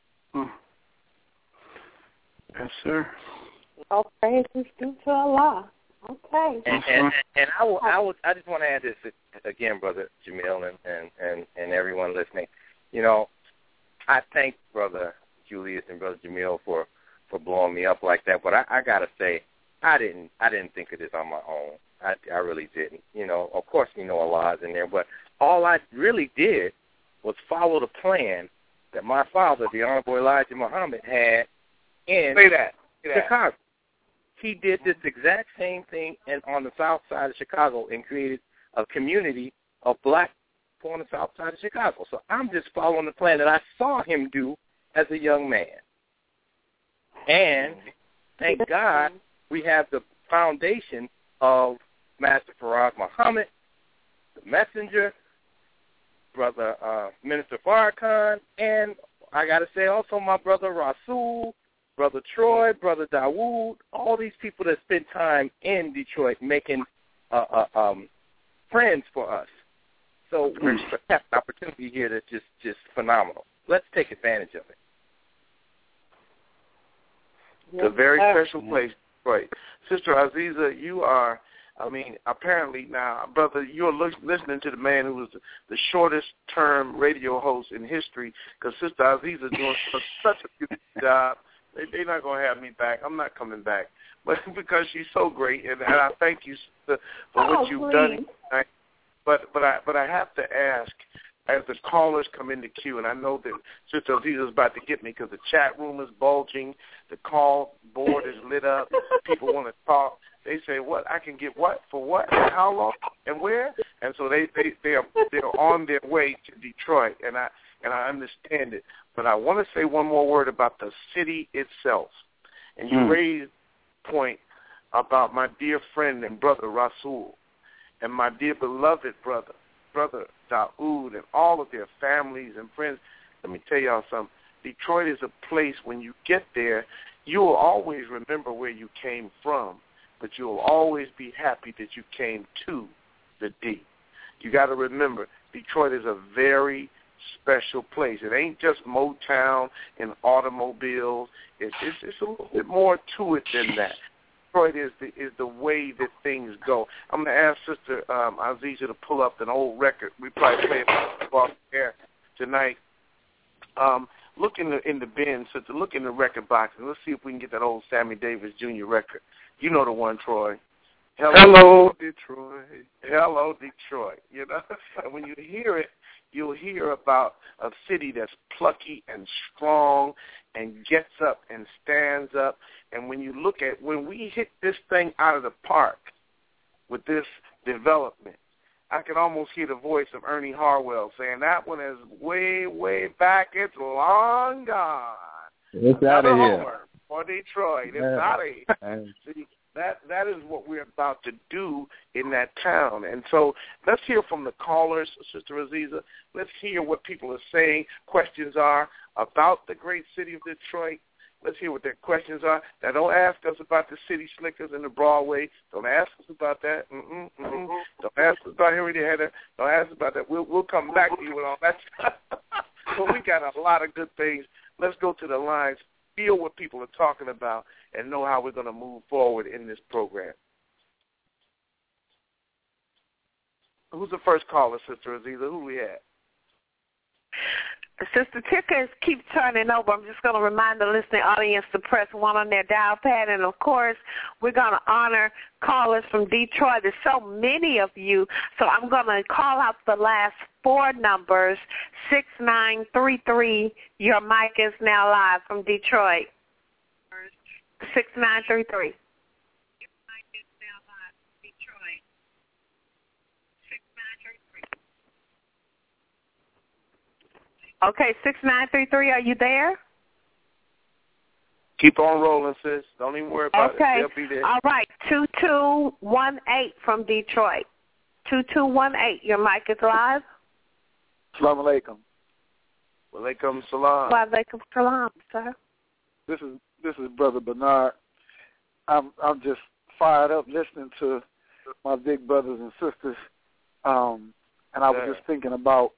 Yes, sir. All praises due to Allah. Okay. And I just want to add this again, Brother Jamil and everyone listening. You know, I thank Brother Julius and Brother Jamil for blowing me up like that, but I gotta say, I didn't think of this on my own. I really didn't. You know, of course, you know, Allah's in there, but all I really did was follow the plan that my father, the Honorable Elijah Muhammad, had in Chicago. He did this exact same thing on the south side of Chicago and created a community of black people on the south side of Chicago. So I'm just following the plan that I saw him do as a young man. And thank God we have the foundation of Master Farag Muhammad, the messenger, Brother Minister Farrakhan, and I got to say also my brother Rasul, Brother Troy, Brother Dawood, all these people that spend time in Detroit making friends for us. So we have an opportunity here that's just phenomenal. Let's take advantage of it. It's a very special place, Detroit. Sister Aziza, you are, I mean, apparently now, brother, you're listening to the man who was the shortest-term radio host in history, because Sister Aziza is doing such a beautiful job. They're not going to have me back. I'm not coming back. But because she's so great, and I thank you for what you've done. But I have to ask, as the callers come in the queue, and I know that Sister Aziza is about to get me because the chat room is bulging, the call board is lit up, people want to talk. They say, what? I can get what? For what? And how long? And where? And so they're on their way to Detroit, and I understand it. But I want to say one more word about the city itself. And you raised a point about my dear friend and brother Rasul, and my dear beloved brother, Brother Daoud and all of their families and friends. Let me tell y'all something. Detroit is a place when you get there, you will always remember where you came from, but you will always be happy that you came to the D. You got to remember, Detroit is a very special place. It ain't just Motown and automobiles. It's a little bit more to it than that. Detroit is the way that things go. I'm going to ask Sister Aziza to pull up an old record. We probably play it off air tonight. Look in the bin, Sister. Look in the record box, and let's see if we can get that old Sammy Davis Jr. record. You know the one, Troy. Hello, Detroit. Hello, Detroit. You know, and when you hear it, you'll hear about a city that's plucky and strong and gets up and stands up. And when you look at, when we hit this thing out of the park with this development, I can almost hear the voice of Ernie Harwell saying that one is way, way back. It's long gone. It's out of here. For Detroit. It's out of here. See, that is what we're about to do in that town. And so let's hear from the callers, Sister Aziza. Let's hear what people are saying, questions are about the great city of Detroit. Let's hear what their questions are. Now, don't ask us about the city slickers and the Broadway. Don't ask us about that. Don't ask us about Henry the Header. Don't ask us about that. We'll come back to you with all that stuff. But we got a lot of good things. Let's go to the lines, feel what people are talking about, and know how we're going to move forward in this program. Who's the first caller, Sister Aziza? Who we have? Sister Tickers keep turning over. I'm just going to remind the listening audience to press 1 on their dial pad. And, of course, we're going to honor callers from Detroit. There's so many of you. So I'm going to call out the last 4 numbers, 6933. Your mic is now live from Detroit. 6933. Okay, 6933, are you there? Keep on rolling, sis. Don't even worry about it. They'll be there. All right, 2218 from Detroit. 2218, your mic is live. Assalamu alaikum. Wa alaikum salam. Wa alaikum salam, sir. This is Brother Bernard. I'm just fired up listening to my big brothers and sisters, and I was just thinking about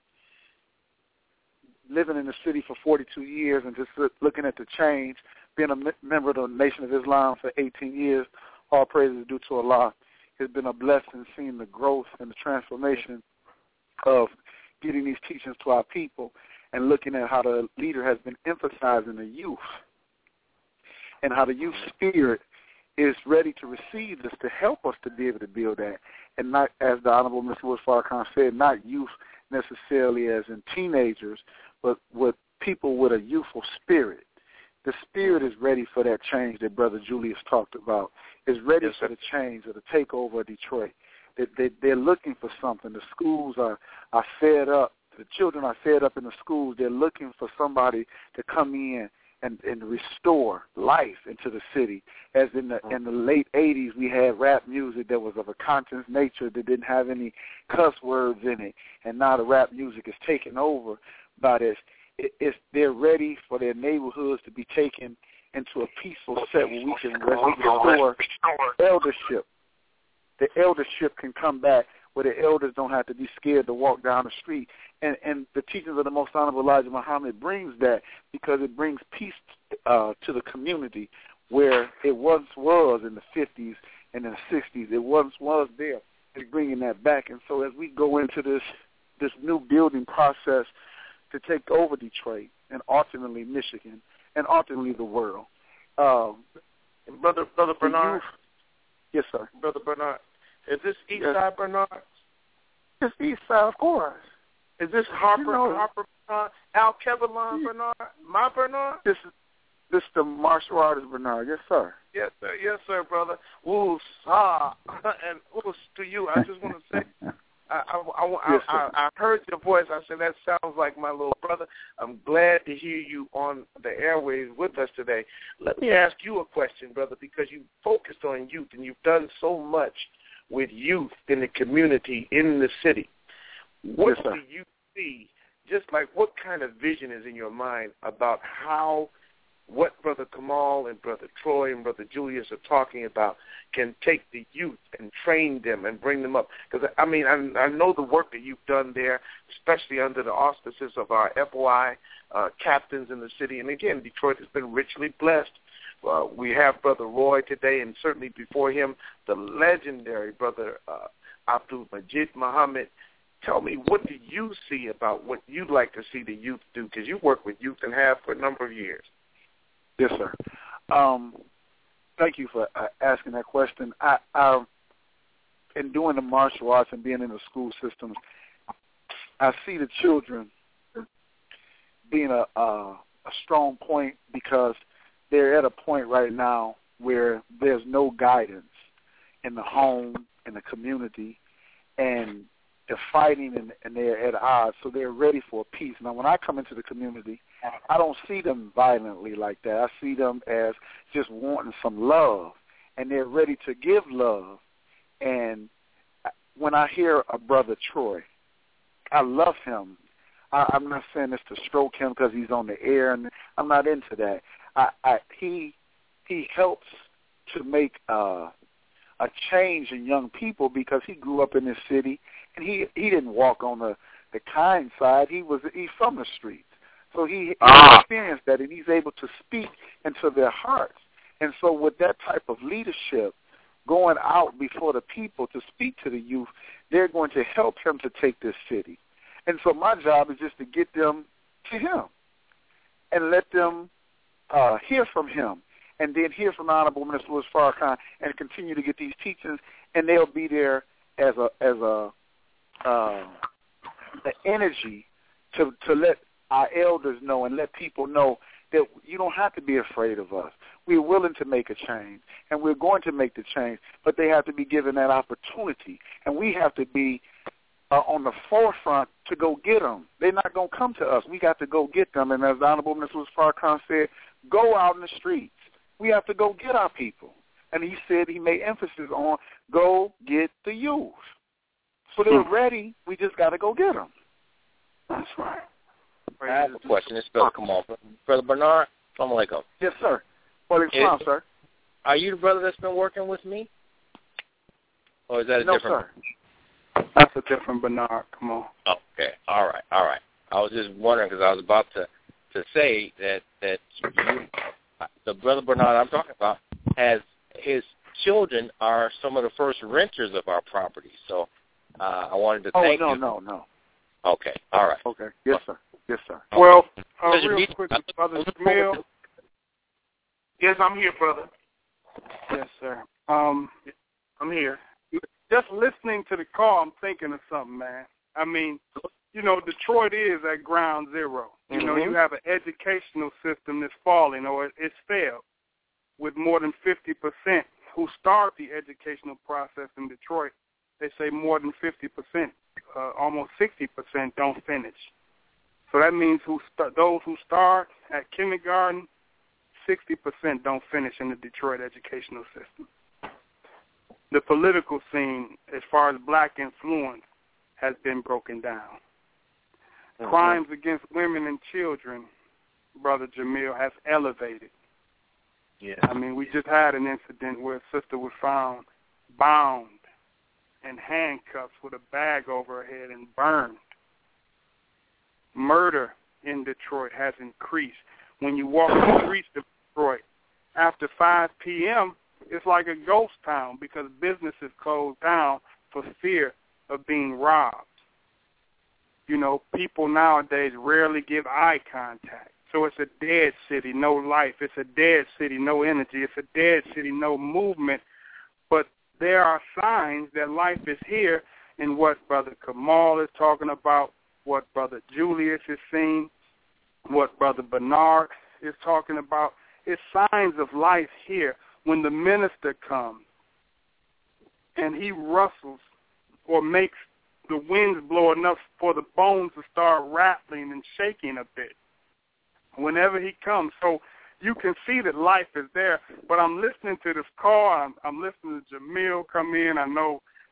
living in the city for 42 years and just looking at the change, being a member of the Nation of Islam for 18 years, all praises due to Allah. It's been a blessing seeing the growth and the transformation of getting these teachings to our people and looking at how the leader has been emphasizing the youth and how the youth spirit is ready to receive this to help us to be able to build that. And not, as the Honorable Mr. Louis Farrakhan said, not youth necessarily as in teenagers, but with people with a youthful spirit. The spirit is ready for that change that Brother Julius talked about. Is ready for the change or the takeover of Detroit. They're looking for something. The schools are fed up. The children are fed up in the schools. They're looking for somebody to come in and restore life into the city. As in the late 80s, we had rap music that was of a conscious nature that didn't have any cuss words in it, and now the rap music is taken over by this. They're ready for their neighborhoods to be taken into a peaceful set where we can restore eldership. The eldership can come back where the elders don't have to be scared to walk down the street. And the teachings of the Most Honorable Elijah Muhammad brings that because it brings peace to the community where it once was in the 50s and in the 60s. It once was there. It's bringing that back. And so as we go into this new building process to take over Detroit and ultimately Michigan and ultimately the world. Brother Bernard? Yes, sir. Brother Bernard. Is this East Side Bernard? It's East Side, of course. Is this Harper Bernard? Al Kevin Bernard? My Bernard? This is the martial artist Bernard. Yes, sir. Yes, sir. Yes, sir, brother. Woos, and woos to you. I just want to say, I heard your voice. I said, that sounds like my little brother. I'm glad to hear you on the airwaves with us today. Let me ask you a question, brother, because you focused on youth and you've done so much with youth in the community, in the city. What do you see, just like what kind of vision is in your mind about what Brother Kamal and Brother Troy and Brother Julius are talking about can take the youth and train them and bring them up? Because, I mean, I know the work that you've done there, especially under the auspices of our FOI captains in the city. And, again, Detroit has been richly blessed. We have Brother Roy today, and certainly before him, the legendary Brother Abdul Majid Muhammad. Tell me, what do you see about what you'd like to see the youth do? Because you work with youth and have for a number of years. Yes, sir. Thank you for asking that question. I, in doing the martial arts and being in the school systems, I see the children being a strong point because they're at a point right now where there's no guidance in the home, in the community, and they're fighting and they're at odds, so they're ready for peace. Now, when I come into the community, I don't see them violently like that. I see them as just wanting some love, and they're ready to give love. And when I hear a Brother Troy, I love him. I'm not saying this to stroke him because he's on the air, and I'm not into that. He helps to make a change in young people because he grew up in this city, and he didn't walk on the kind side. He's from the streets. So he experienced that, and he's able to speak into their hearts. And so with that type of leadership, going out before the people to speak to the youth, they're going to help him to take this city. And so my job is just to get them to him and let them hear from him, and then hear from the Honorable Minister Louis Farrakhan and continue to get these teachings, and they'll be there as an energy to let our elders know and let people know that you don't have to be afraid of us. We're willing to make a change, and we're going to make the change, but they have to be given that opportunity, and we have to be on the forefront to go get them. They're not going to come to us. We got to go get them, and as the Honorable Minister Louis Farrakhan said, go out in the streets. We have to go get our people. And he said he made emphasis on go get the youth. So they're ready. We just got to go get them. That's right. I have a question. It's Brother Kamal. Brother Bernard, Assalamu alaikum. Yes, sir. Well, sir. Are you the brother that's been working with me? Or is that a different? No, sir. That's a different Bernard. Come on. Okay. All right. I was just wondering because I was about to say that you, the Brother Bernard I'm talking about, has his children are some of the first renters of our property. So I wanted to thank you. No. Okay. All right. Okay. Yes, sir. Well, real quick, Brother Jamil. Yes, I'm here, brother. Yes, sir. I'm here. Just listening to the call, I'm thinking of something, man. I mean, Detroit is at ground zero. You know, you have an educational system that's falling or it's failed with more than 50% who start the educational process in Detroit. They say more than 50%, almost 60% don't finish. So that means those who start at kindergarten, 60% don't finish in the Detroit educational system. The political scene, as far as black influence, has been broken down. Crimes against women and children, Brother Jamil, has elevated. Yeah. I mean, we just had an incident where a sister was found bound and handcuffs with a bag over her head and burned. Murder in Detroit has increased. When you walk the streets of Detroit, after 5 p.m., it's like a ghost town because businesses close down for fear of being robbed. You know, people nowadays rarely give eye contact. So it's a dead city, no life. It's a dead city, no energy. It's a dead city, no movement. But there are signs that life is here in what Brother Kamal is talking about, what Brother Julius is seeing, what Brother Bernard is talking about. It's signs of life here. When the minister comes and he rustles or makes the winds blow enough for the bones to start rattling and shaking a bit, whenever he comes. So you can see that life is there. But I'm listening to this call. I'm listening to Jamil come in. I know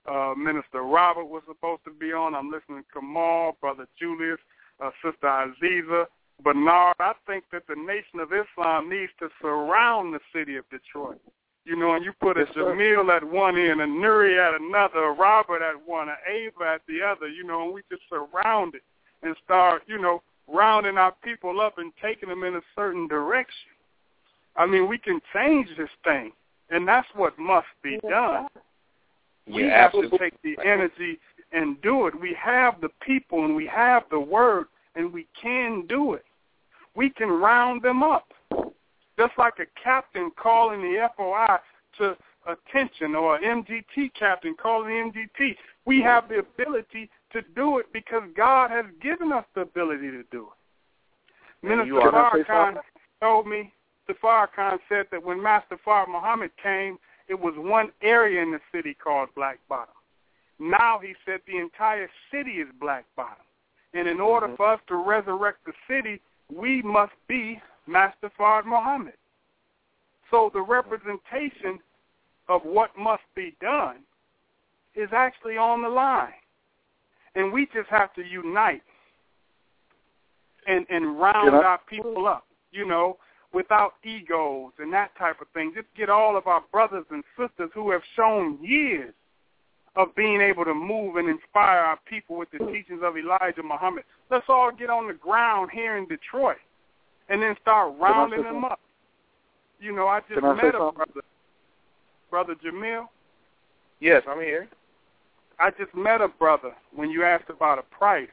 Minister Robert was supposed to be on. I'm listening to Kamal, Brother Julius, Sister Aziza, Bernard. I think that the Nation of Islam needs to surround the city of Detroit. You know, and you put a Jamil at one end, a Nuri at another, a Robert at one, a Ava at the other, you know, and we just surround it and start, you know, rounding our people up and taking them in a certain direction. I mean, we can change this thing, and that's what must be done. We have to take the energy and do it. We have the people and we have the word, and we can do it. We can round them up. Just like a captain calling the FOI to attention, or an MGT captain calling the MGT. We have the ability to do it because God has given us the ability to do it. Minister Farrakhan told me, the Farrakhan said that when Master Fard Muhammad came, it was one area in the city called Black Bottom. Now he said the entire city is Black Bottom. And in order for us to resurrect the city, we must be Master Fard Muhammad. So the representation of what must be done is actually on the line. And we just have to unite and round our people up, you know, without egos and that type of thing. Just get all of our brothers and sisters who have shown years of being able to move and inspire our people with the teachings of Elijah Muhammad. Let's all get on the ground here in Detroit and then start rounding them up. You know, I just met a brother Jamil. Yes, I'm here. I just met a brother when you asked about a price.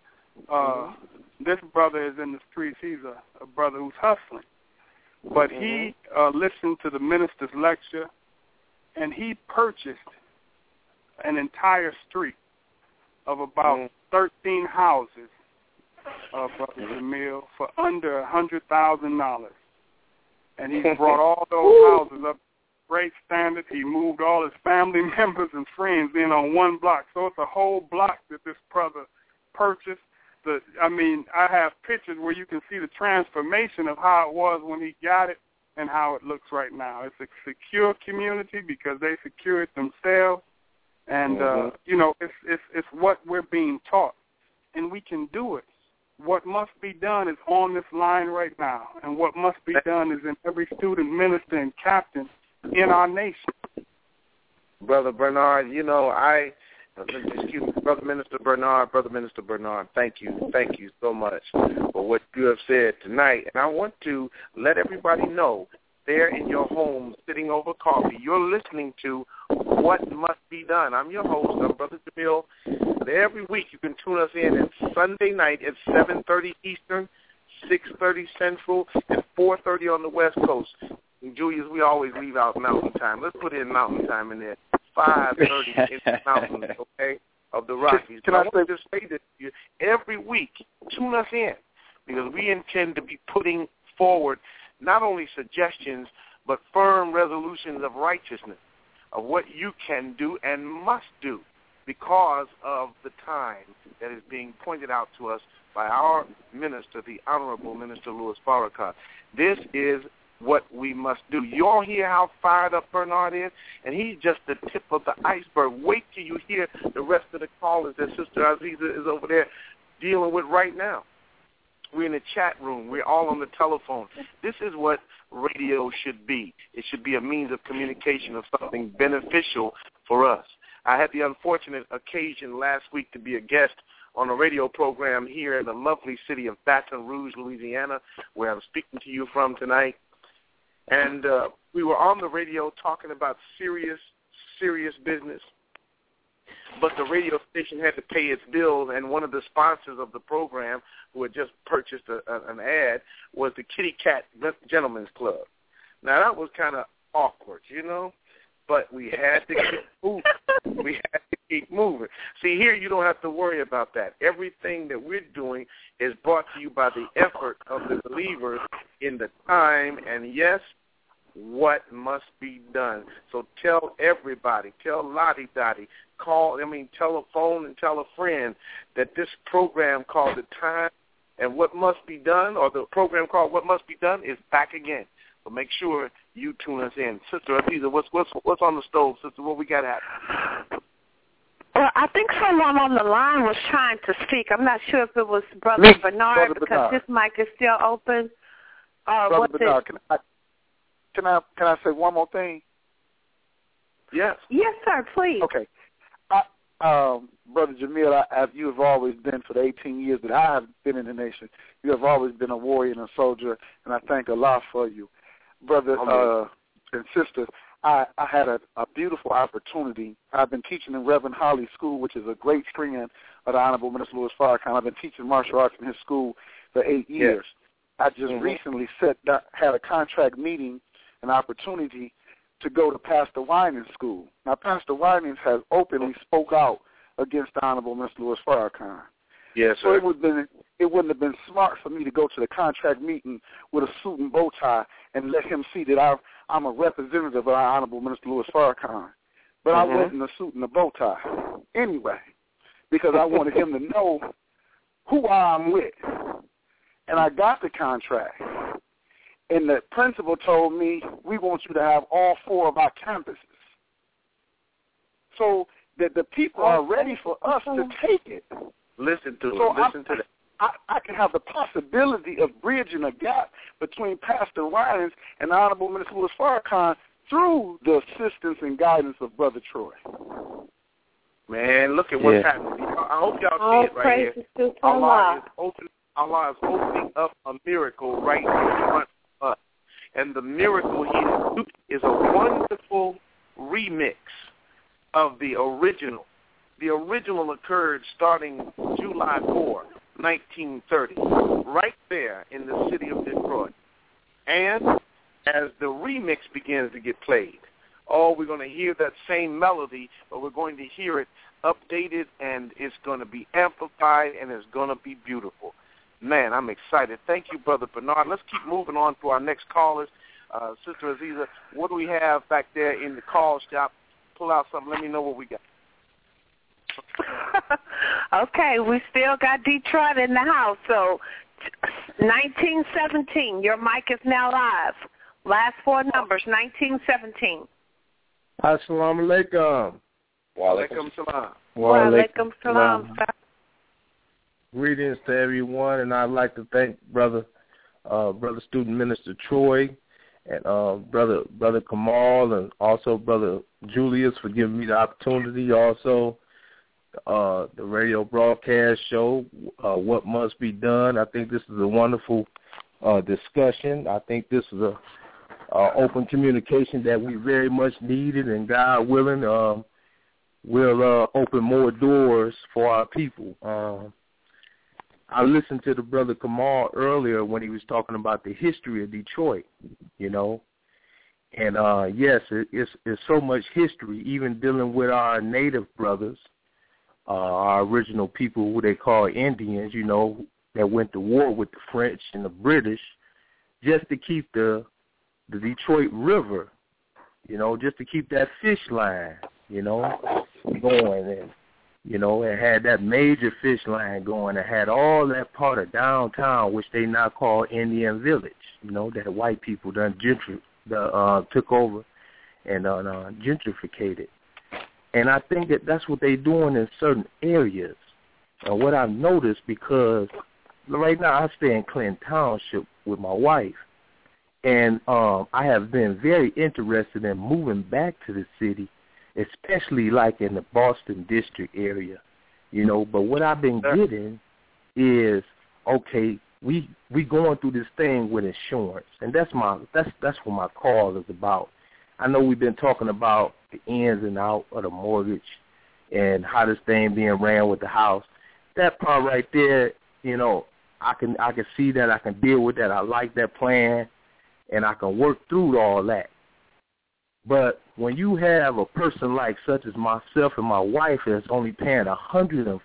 This brother is in the streets. He's a brother who's hustling. But he listened to the minister's lecture, and he purchased an entire street of about 13 houses, Brother Jamil, for under $100,000. And he brought all those houses up to great standard. He moved all his family members and friends in on one block. So it's a whole block that this brother purchased. I have pictures where you can see the transformation of how it was when he got it and how it looks right now. It's a secure community because they secure it themselves. And, you know, it's what we're being taught. And we can do it. What must be done is on this line right now. And what must be done is in every student, minister, and captain in our nation. Brother Bernard, you know, excuse me, Brother Minister Bernard, thank you so much for what you have said tonight. And I want to let everybody know, there in your home, sitting over coffee, you're listening to What Must Be Done. I'm your host, I'm Brother Jamil. Every week you can tune us in at Sunday night at 7:30 Eastern, 6:30 Central, and 4:30 on the West Coast. And Julius, we always leave out Mountain Time. Let's put in Mountain Time in there. 5:30 in the mountains, okay, of the Rockies. Can I just say this to you? Every week, tune us in, because we intend to be putting forward not only suggestions, but firm resolutions of righteousness, of what you can do and must do because of the time that is being pointed out to us by our minister, the Honorable Minister Louis Farrakhan. This is what we must do. You all hear how fired up Bernard is? And he's just the tip of the iceberg. Wait till you hear the rest of the callers that Sister Aziza is over there dealing with right now. We're in the chat room. We're all on the telephone. This is what radio should be. It should be a means of communication of something beneficial for us. I had the unfortunate occasion last week to be a guest on a radio program here in the lovely city of Baton Rouge, Louisiana, where I'm speaking to you from tonight. And we were on the radio talking about serious business. But the radio station had to pay its bills, and one of the sponsors of the program, who had just purchased an ad, was the Kitty Cat Gentlemen's Club. Now, that was kind of awkward, you know, but we had to keep moving. See, here you don't have to worry about that. Everything that we're doing is brought to you by the effort of the believers in the time, and yes, what must be done. So tell everybody, tell Lottie Dottie, tell a phone and tell a friend that this program called The Time and What Must Be Done, or the program called What Must Be Done, is back again. So make sure you tune us in. Sister Aziza, what's on the stove, sister? What we got happening? Well, I think someone on the line was trying to speak. I'm not sure if it was Brother Bernard, because his mic is still open. Brother Bernard, can I say one more thing? Yes. Yes, sir, please. Okay. Brother Jamil, you have always been, for the 18 years that I have been in the nation, you have always been a warrior and a soldier, and I thank Allah for you. Brother and sister, I had a beautiful opportunity. I've been teaching in Reverend Holly School, which is a great friend of the Honorable Minister Louis Farrakhan. I've been teaching martial arts in his school for 8 years. I just recently had a contract meeting, an opportunity to go to Pastor Winans' school. Now, Pastor Winans has openly spoke out against the Honorable Mr. Louis Farrakhan. Yes, so sir. it wouldn't have been smart for me to go to the contract meeting with a suit and bow tie and let him see that I'm a representative of our Honorable Minister Louis Farrakhan. But I went in a suit and a bow tie anyway, because I wanted him to know who I'm with. And I got the contract. And the principal told me, we want you to have all 4 of our campuses. So that the people are ready for us to take it. Listen to that. I can have the possibility of bridging a gap between Pastor Winans and Honorable Minister Louis Farrakhan through the assistance and guidance of Brother Troy. Man, look at what's happening. I hope y'all see it right here. Allah is opening up a miracle right in front of us. And the miracle here is a wonderful remix of the original. The original occurred starting July 4, 1930, right there in the city of Detroit. And as the remix begins to get played, we're going to hear that same melody, but we're going to hear it updated, and it's going to be amplified, and it's going to be beautiful. Man, I'm excited. Thank you, Brother Bernard. Let's keep moving on to our next callers. Sister Aziza, what do we have back there in the call shop? Pull out something. Let me know what we got. Okay, we still got Detroit in the house. So 1917, your mic is now live. Last 4 numbers, 1917. Assalamu alaikum. Wa alaikum salam. Wa alaikum salam, sir. Greetings to everyone, and I'd like to thank Brother Student Minister Troy and Brother Kamal and also Brother Julius for giving me the opportunity. Also, the radio broadcast show, What Must Be Done. I think this is a wonderful discussion. I think this is a open communication that we very much needed, and God willing, we'll open more doors for our people. I listened to the Brother Kamal earlier when he was talking about the history of Detroit, you know. And, yes, it's so much history, even dealing with our native brothers, our original people who they call Indians, you know, that went to war with the French and the British just to keep the Detroit River, you know, just to keep that fish line, you know, going. And, you know, it had that major fish line going. It had all that part of downtown, which they now call Indian Village, you know, that white people done took over and gentrificated. And I think that's what they're doing in certain areas. And what I've noticed, because right now I stay in Clinton Township with my wife, and I have been very interested in moving back to the city, especially like in the Boston district area, you know. But what I've been getting is, okay, we going through this thing with insurance, and that's what my call is about. I know we've been talking about the ins and outs of the mortgage and how this thing being ran with the house. That part right there, you know, I can see that, I can deal with that. I like that plan, and I can work through all that. But when you have a person like such as myself and my wife that's only paying $142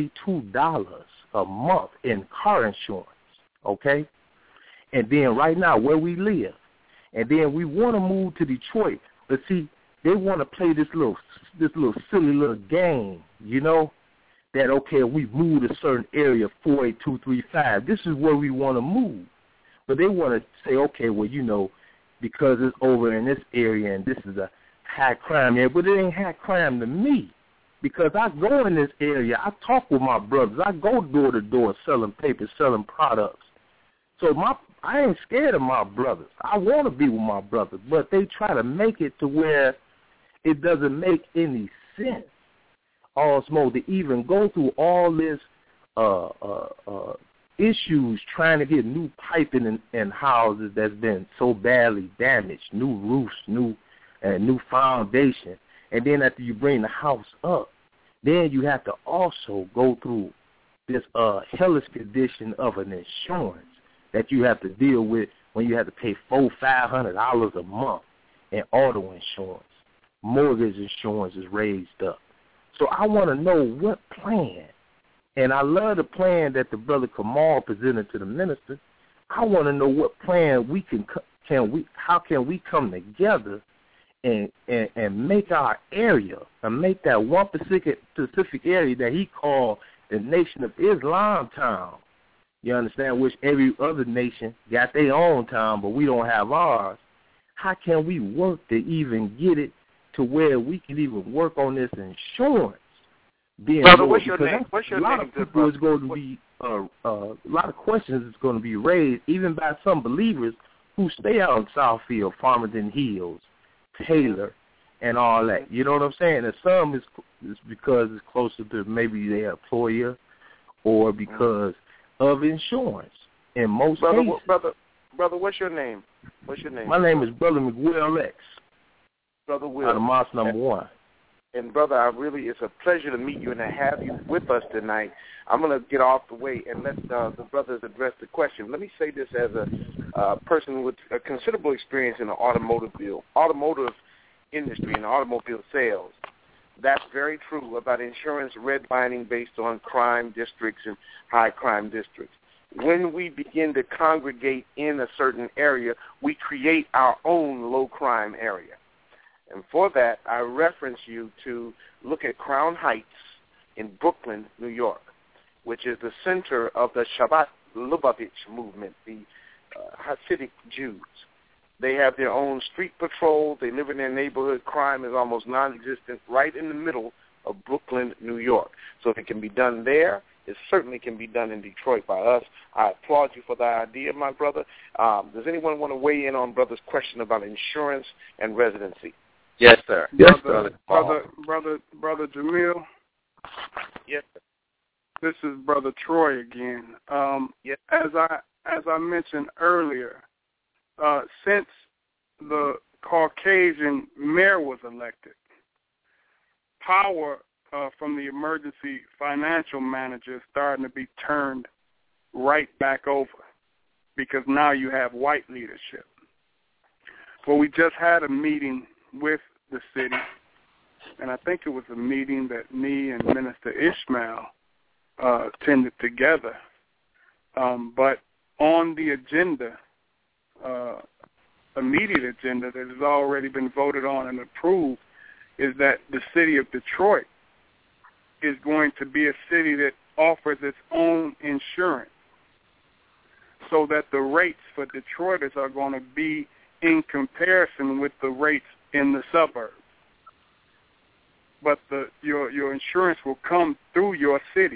a month in car insurance, okay? And then right now where we live, and then we want to move to Detroit, but see, they want to play this little silly little game, you know, that, okay, we move to a certain area, 48235. This is where we want to move. But they want to say, okay, well, you know, because it's over in this area and this is a high crime area, but it ain't high crime to me. because I go in this area, I talk with my brothers, I go door to door selling papers, selling products. So I ain't scared of my brothers. I want to be with my brothers, but they try to make it to where it doesn't make any sense. Osmo, to even go through all this issues trying to get new piping in houses that's been so badly damaged, new roofs, new foundation, and then after you bring the house up, then you have to also go through this hellish condition of an insurance that you have to deal with when you have to pay $400-500 a month in auto insurance. Mortgage insurance is raised up. So I want to know what plan, and I love the plan that the brother Kamal presented to the minister. I want to know what plan how can we come together and make our area, and make that one specific area that he called the Nation of Islam town. You understand? Which every other nation got their own town, but we don't have ours. How can we work to even get it to where we can even work on this insurance? Brother, what's your name? A lot of people is going to be a lot of questions is going to be raised, even by some believers who stay out in Southfield, Farmington Hills, Taylor, and all that. You know what I'm saying? And some is because it's closer to maybe their employer, or because of insurance. In most cases, brother, what's your name? My name is Brother McWill X. Brother Will. Out of Mosque number 1. And brother, it's a pleasure to meet you and to have you with us tonight. I'm going to get off the way and let the brothers address the question. Let me say this as a person with a considerable experience in the automotive industry and automobile sales. That's very true about insurance redlining based on crime districts and high crime districts. When we begin to congregate in a certain area, we create our own low crime area. And for that, I reference you to look at Crown Heights in Brooklyn, New York, which is the center of the Shabbat Lubavitch movement, the Hasidic Jews. They have their own street patrol. They live in their neighborhood. Crime is almost non-existent right in the middle of Brooklyn, New York. So if it can be done there, it certainly can be done in Detroit by us. I applaud you for the idea, my brother. Does anyone want to weigh in on brother's question about insurance and residency? Yes, sir. Yes, brother Jamil. Yes, sir. This is Brother Troy again. Yes. As I mentioned earlier, since the Caucasian mayor was elected, power from the emergency financial manager is starting to be turned right back over, because now you have white leadership. Well, we just had a meeting with the city, and I think it was a meeting that me and Minister Ishmael attended together. But on the agenda, immediate agenda that has already been voted on and approved, is that the city of Detroit is going to be a city that offers its own insurance, so that the rates for Detroiters are going to be in comparison with the rates in the suburbs. But your insurance will come through your city.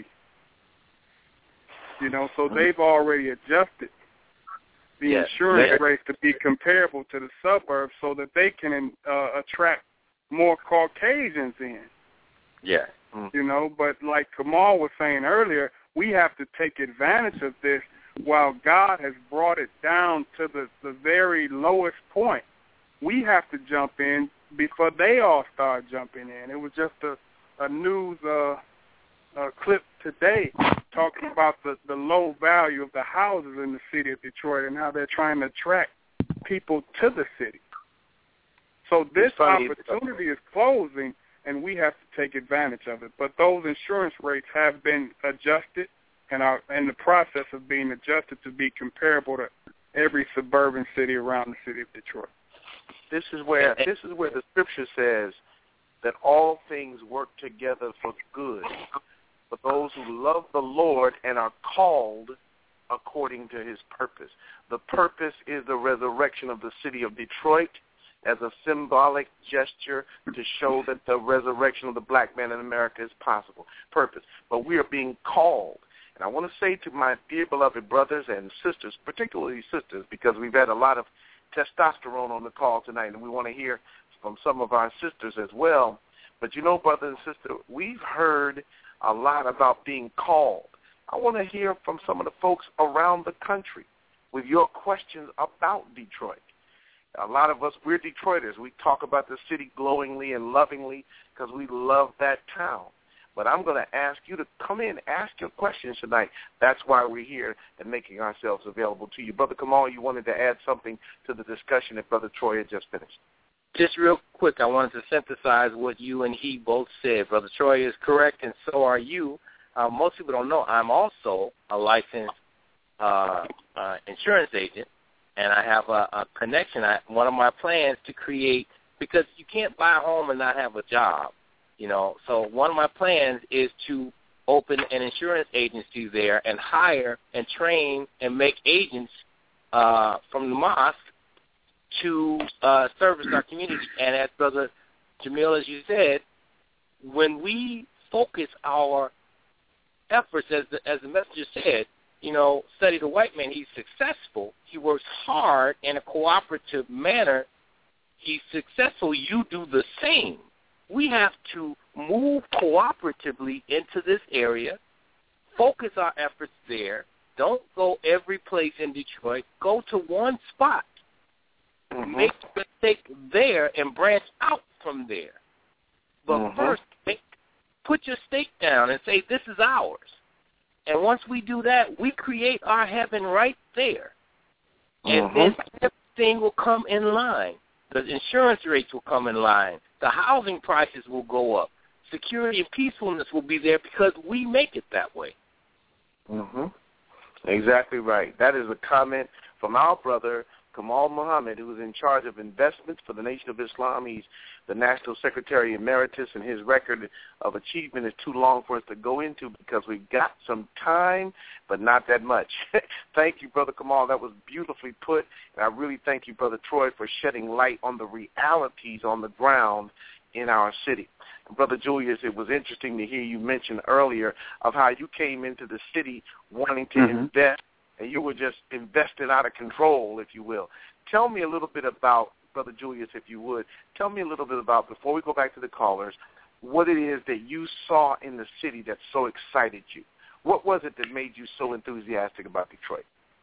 So they've already adjusted the insurance rates to be comparable to the suburbs, so that they can attract more Caucasians in. Yeah. But like Kamal was saying earlier, we have to take advantage of this while God has brought it down to the very lowest point. We have to jump in before they all start jumping in. It was just a news clip today talking about the low value of the houses in the city of Detroit and how they're trying to attract people to the city. So this opportunity is closing, and we have to take advantage of it. But those insurance rates have been adjusted and are in the process of being adjusted to be comparable to every suburban city around the city of Detroit. This is where the scripture says that all things work together for good for those who love the Lord and are called according to his purpose. The purpose is the resurrection of the city of Detroit, as a symbolic gesture to show that the resurrection of the black man in America is possible, purpose. But we are being called. And I want to say to my dear beloved brothers and sisters, particularly sisters, because we've had a lot of testosterone on the call tonight, and we want to hear from some of our sisters as well. But you know, brother and sister, we've heard a lot about being called. I want to hear from some of the folks around the country with your questions about Detroit. A lot of us, we're Detroiters. We talk about the city glowingly and lovingly because we love that town. But I'm going to ask you to come in, ask your questions tonight. That's why we're here and making ourselves available to you. Brother Kamal, you wanted to add something to the discussion that Brother Troy had just finished. Just real quick, I wanted to synthesize what you and he both said. Brother Troy is correct, and so are you. Most people don't know I'm also a licensed insurance agent, and I have a connection. One of my plans to create, because you can't buy a home and not have a job, you know. So one of my plans is to open an insurance agency there and hire and train and make agents from the mosque to service our community. And as Brother Jamil, as you said, when we focus our efforts, as the messenger said, you know, study the white man. He's successful. He works hard in a cooperative manner. He's successful. You do the same. We have to move cooperatively into this area, focus our efforts there. Don't go every place in Detroit. Go to one spot. Mm-hmm. Make a mistake there and branch out from there. But first, put your stake down and say, this is ours. And once we do that, we create our heaven right there. And then everything will come in line. The insurance rates will come in line. The housing prices will go up. Security and peacefulness will be there because we make it that way. Exactly right. That is a comment from our brother, Kamal Muhammad, who is in charge of investments for the Nation of Islam. He's the National Secretary Emeritus, and his record of achievement is too long for us to go into because we've got some time, but not that much. Thank you, Brother Kamal. That was beautifully put, and I really thank you, Brother Troy, for shedding light on the realities on the ground in our city. And Brother Julius, it was interesting to hear you mention earlier of how you came into the city wanting to invest, and you were just invested out of control, if you will. Tell me a little bit about, Brother Julius, if you would, tell me a little bit about, before we go back to the callers, what it is that you saw in the city that so excited you. What was it that made you so enthusiastic about Detroit?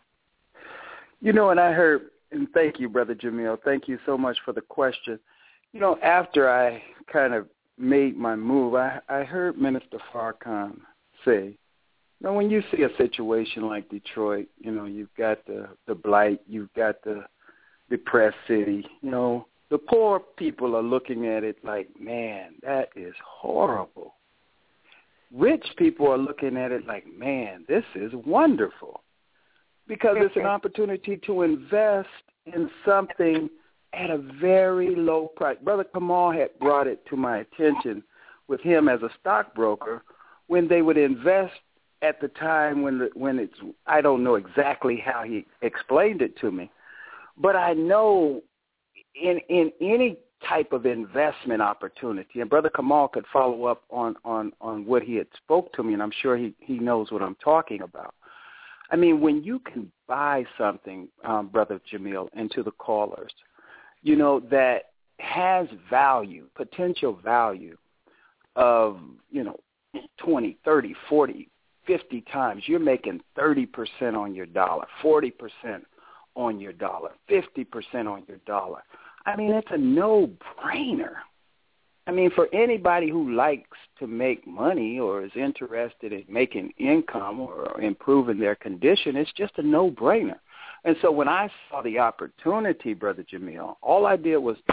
You know, and I heard, and thank you, Brother Jamil, thank you so much for the question. You know, after I kind of made my move, I heard Minister Farrakhan say, you know, when you see a situation like Detroit, you know, you've got the blight, you've got the depressed city, you know, the poor people are looking at it like, man, that is horrible. Rich people are looking at it like, man, this is wonderful, because it's an opportunity to invest in something at a very low price. Brother Kamal had brought it to my attention with him as a stockbroker when they would invest at the time when it's, I don't know exactly how he explained it to me, but I know in any type of investment opportunity, and Brother Kamal could follow up on what he had spoke to me, and I'm sure he knows what I'm talking about. I mean, when you can buy something, Brother Jamil, and to the callers, you know, that has value, potential value of, you know, 20, 30, 40, 50 times, you're making 30% on your dollar, 40% on your dollar, 50% on your dollar. I mean, it's a no-brainer. I mean, for anybody who likes to make money or is interested in making income or improving their condition, it's just a no-brainer. And so when I saw the opportunity, Brother Jamil, all I did was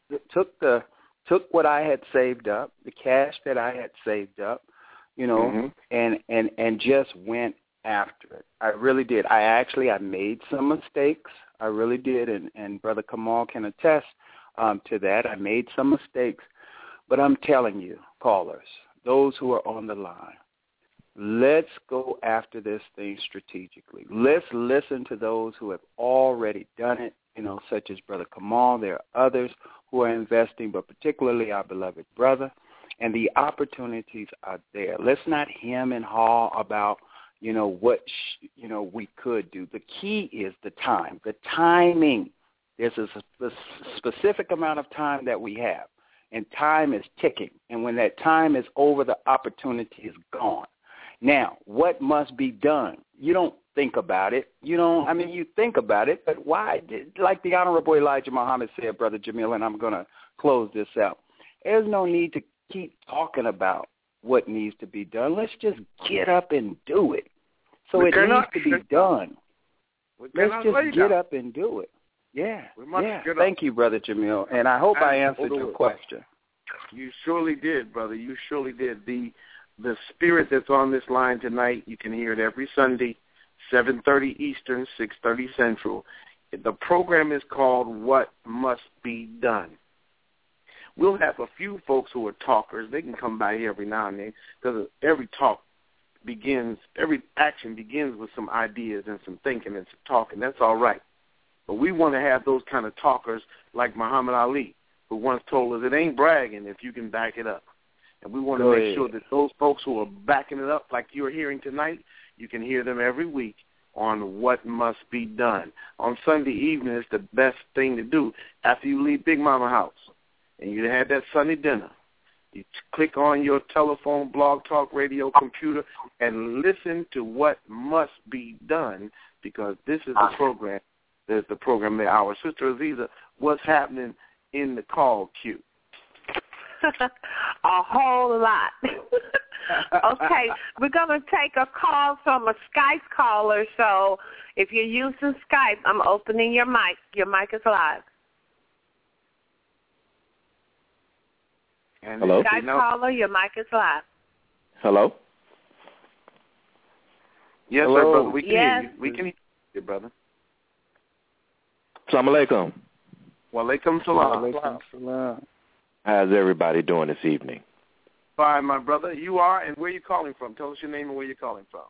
took what I had saved up, the cash that I had saved up, you know, and just went after it. I really did. I made some mistakes. I really did, and Brother Kamal can attest to that. I made some mistakes, but I'm telling you, callers, those who are on the line, let's go after this thing strategically. Let's listen to those who have already done it, such as Brother Kamal. There are others who are investing, but particularly our beloved brother. And the opportunities are there. Let's not hem and haw about, what, we could do. The key is the time, the timing. There's a specific amount of time that we have, and time is ticking. And when that time is over, the opportunity is gone. Now, what must be done? You don't think about it. You think about it, but why? Like the Honorable Elijah Muhammad said, Brother Jamil, and I'm going to close this out. There's no need to keep talking about what needs to be done. Let's just get up and do it. So it needs to be done. Let's just get up and do it. Yeah. Thank you, Brother Jamil, and I hope I answered your question. You surely did, brother. You surely did. The spirit that's on this line tonight, you can hear it every Sunday, 7:30 Eastern, 6:30 Central. The program is called What Must Be Done. We'll have a few folks who are talkers. They can come by here every now and then because every action begins with some ideas and some thinking and some talking. That's all right. But we want to have those kind of talkers like Muhammad Ali, who once told us it ain't bragging if you can back it up. And we want to make sure that those folks who are backing it up like you're hearing tonight, you can hear them every week on What Must Be Done. On Sunday evening, it's the best thing to do after you leave Big Mama house and you had that Sunday dinner. You click on your telephone, blog, talk, radio, computer, and listen to What Must Be Done, because this is the program. There's the program there. Our Sister Aziza, what's happening in the call queue? A whole lot. Okay, we're going to take a call from a Skype caller, so if you're using Skype, I'm opening your mic. Your mic is live. And hello? Skype caller, your mic is live. Hello? Yes, hello. Sir, brother. We can hear you. We can hear you, brother. Assalamu alaikum. Wa alaikum salam. Wa alaikum salam. How's everybody doing this evening? Fine, my brother. You are, and where are you calling from? Tell us your name and where you're calling from.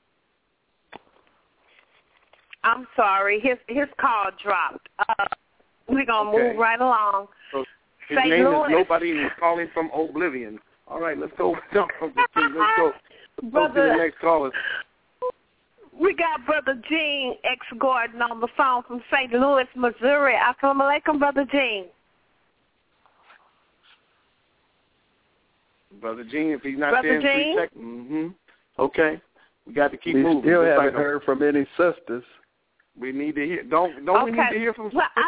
I'm sorry. His call dropped. We're going to move right along. So his name is nobody, and he's calling from Oblivion. All right, let's go. Let's go to the next caller. We got Brother Gene X. Gordon on the phone from St. Louis, Missouri. Assalamu alaikum, Brother Gene. Brother Gene, if he's not there in 3 seconds. Okay. We got to keep moving. We still haven't heard from any sisters. We need to hear. Don't we need to hear from sisters? Well,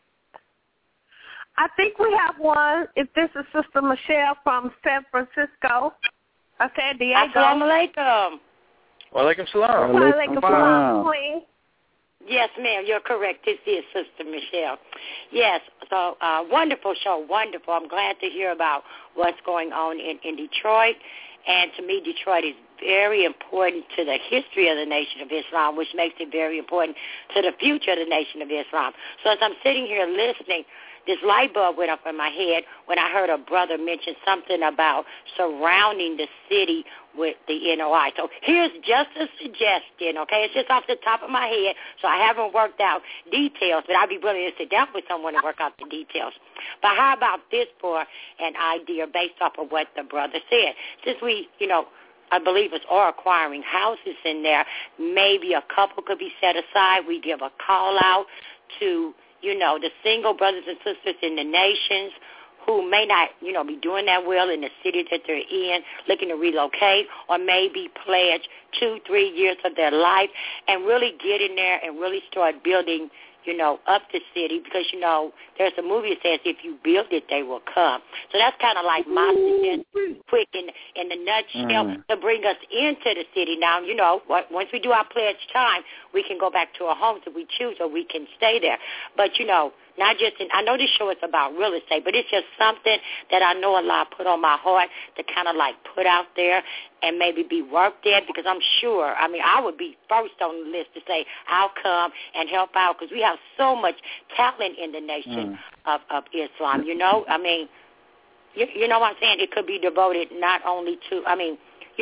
I think we have one. If this is Sister Michelle from San Francisco, San Diego. Assalamu alaikum. Wa alaikum salam. Wa alaikum salam, Queen. Yes, ma'am, you're correct. This is Sister Michelle. Yes, so wonderful show, wonderful. I'm glad to hear about what's going on in Detroit. And to me, Detroit is very important to the history of the Nation of Islam, which makes it very important to the future of the Nation of Islam. So as I'm sitting here listening, this light bulb went up in my head when I heard a brother mention something about surrounding the city with the NOI. So here's just a suggestion, okay? It's just off the top of my head, so I haven't worked out details, but I'd be willing to sit down with someone and work out the details. But how about this for an idea based off of what the brother said? Since we, I believe it's all acquiring houses in there, maybe a couple could be set aside. We give a call out to the single brothers and sisters in the nations who may not, be doing that well in the city that they're in, looking to relocate, or maybe pledge 2-3 years of their life and really get in there and really start building, up the city, because, there's a movie that says if you build it, they will come. So that's kind of like my suggestion, quick in the nutshell, to bring us into the city. Now, once we do our pledge time, we can go back to our homes if we choose, or we can stay there. But, not just I know this show is about real estate, but it's just something that I know Allah put on my heart to kind of like put out there and maybe be worked at, because I'm sure, I would be first on the list to say I'll come and help out, because we have so much talent in the nation of Islam, you know what I'm saying? It could be devoted not only to,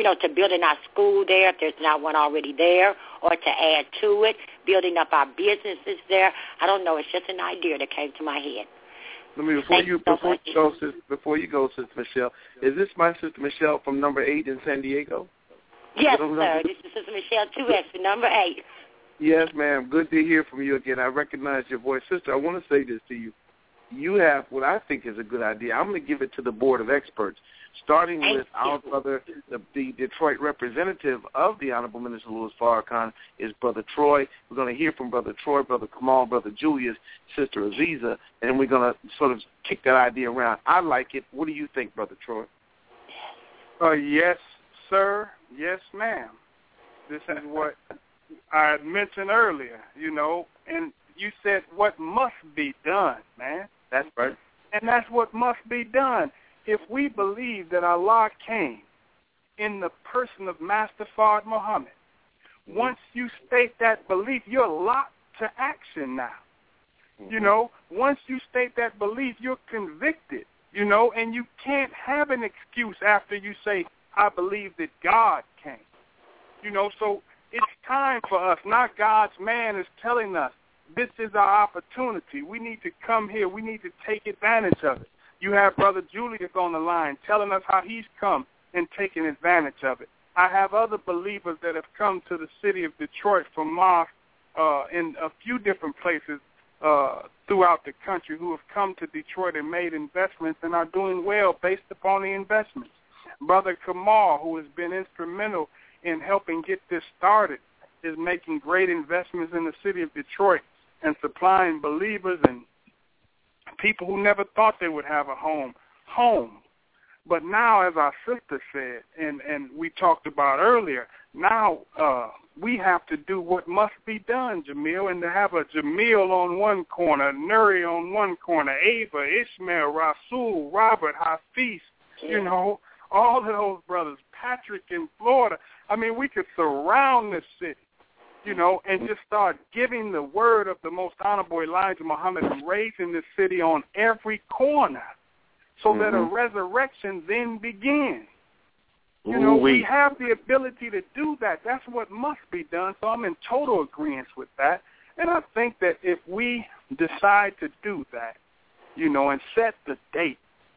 to building our school there if there's not one already there, or to add to it, building up our businesses there. I don't know. It's just an idea that came to my head. Before you go, Sister Michelle, is this my Sister Michelle from number 8 in San Diego? Yes, sir. This is Sister Michelle 2X for number 8. Yes, ma'am. Good to hear from you again. I recognize your voice. Sister, I want to say this to you. You have what I think is a good idea. I'm going to give it to the board of experts, starting with our brother, the Detroit representative of the Honorable Minister Louis Farrakhan is Brother Troy. We're going to hear from Brother Troy, Brother Kamal, Brother Julius, Sister Aziza, and we're going to sort of kick that idea around. I like it. What do you think, Brother Troy? Yes, sir. Yes, ma'am. This is what I had mentioned earlier, and you said what must be done, man. That's right. And that's what must be done. If we believe that Allah came in the person of Master Fard Muhammad, once you state that belief, you're locked to action now. Once you state that belief, you're convicted, and you can't have an excuse after you say, I believe that God came. So it's time for us, not God's man is telling us, this is our opportunity. We need to come here. We need to take advantage of it. You have Brother Julius on the line telling us how he's come and taken advantage of it. I have other believers that have come to the city of Detroit from mosques in a few different places throughout the country who have come to Detroit and made investments and are doing well based upon the investments. Brother Kamal, who has been instrumental in helping get this started, is making great investments in the city of Detroit and supplying believers and people who never thought they would have a home. But now, as our sister said, and we talked about earlier, now we have to do what must be done, Jamil, and to have a Jamil on one corner, Nuri on one corner, Ava, Ishmael, Rasul, Robert, Hafiz, all of those brothers, Patrick in Florida. I mean, we could surround this city, and just start giving the word of the Most Honorable Elijah Muhammad and raising this city on every corner so that a resurrection then begins. We have the ability to do that. That's what must be done, so I'm in total agreement with that. And I think that if we decide to do that, and set the date,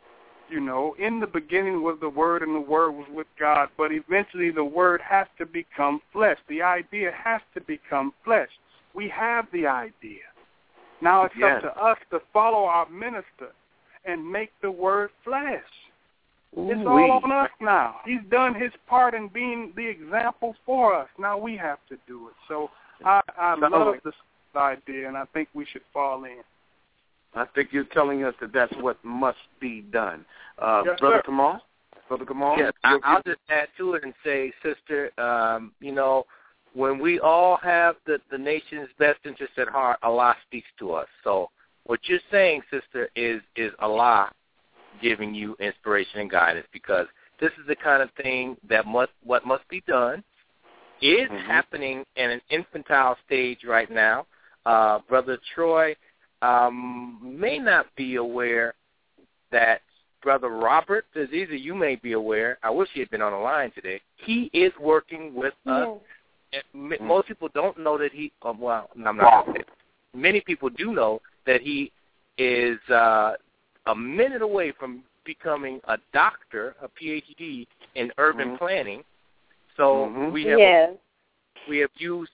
in the beginning was the Word, and the Word was with God, but eventually the Word has to become flesh. The idea has to become flesh. We have the idea. Now it's up to us to follow our minister and make the Word flesh. It's all on us now. He's done his part in being the example for us. Now we have to do it. So I love this idea, and I think we should fall in. I think you're telling us that that's what must be done. Yes, Brother sir. Kamal? Brother Kamal? Yes, I'll just add to it and say, sister, when we all have the nation's best interest at heart, Allah speaks to us. So what you're saying, sister, is Allah giving you inspiration and guidance, because this is the kind of thing that what must be done is happening in an infantile stage right now. Brother Troy may not be aware that Brother Robert Aziza, you may be aware, I wish he had been on the line today, he is working with us. Most people don't know that I'm not going to say it. Many people do know that he is a minute away from becoming a doctor, a PhD in urban planning. So we have used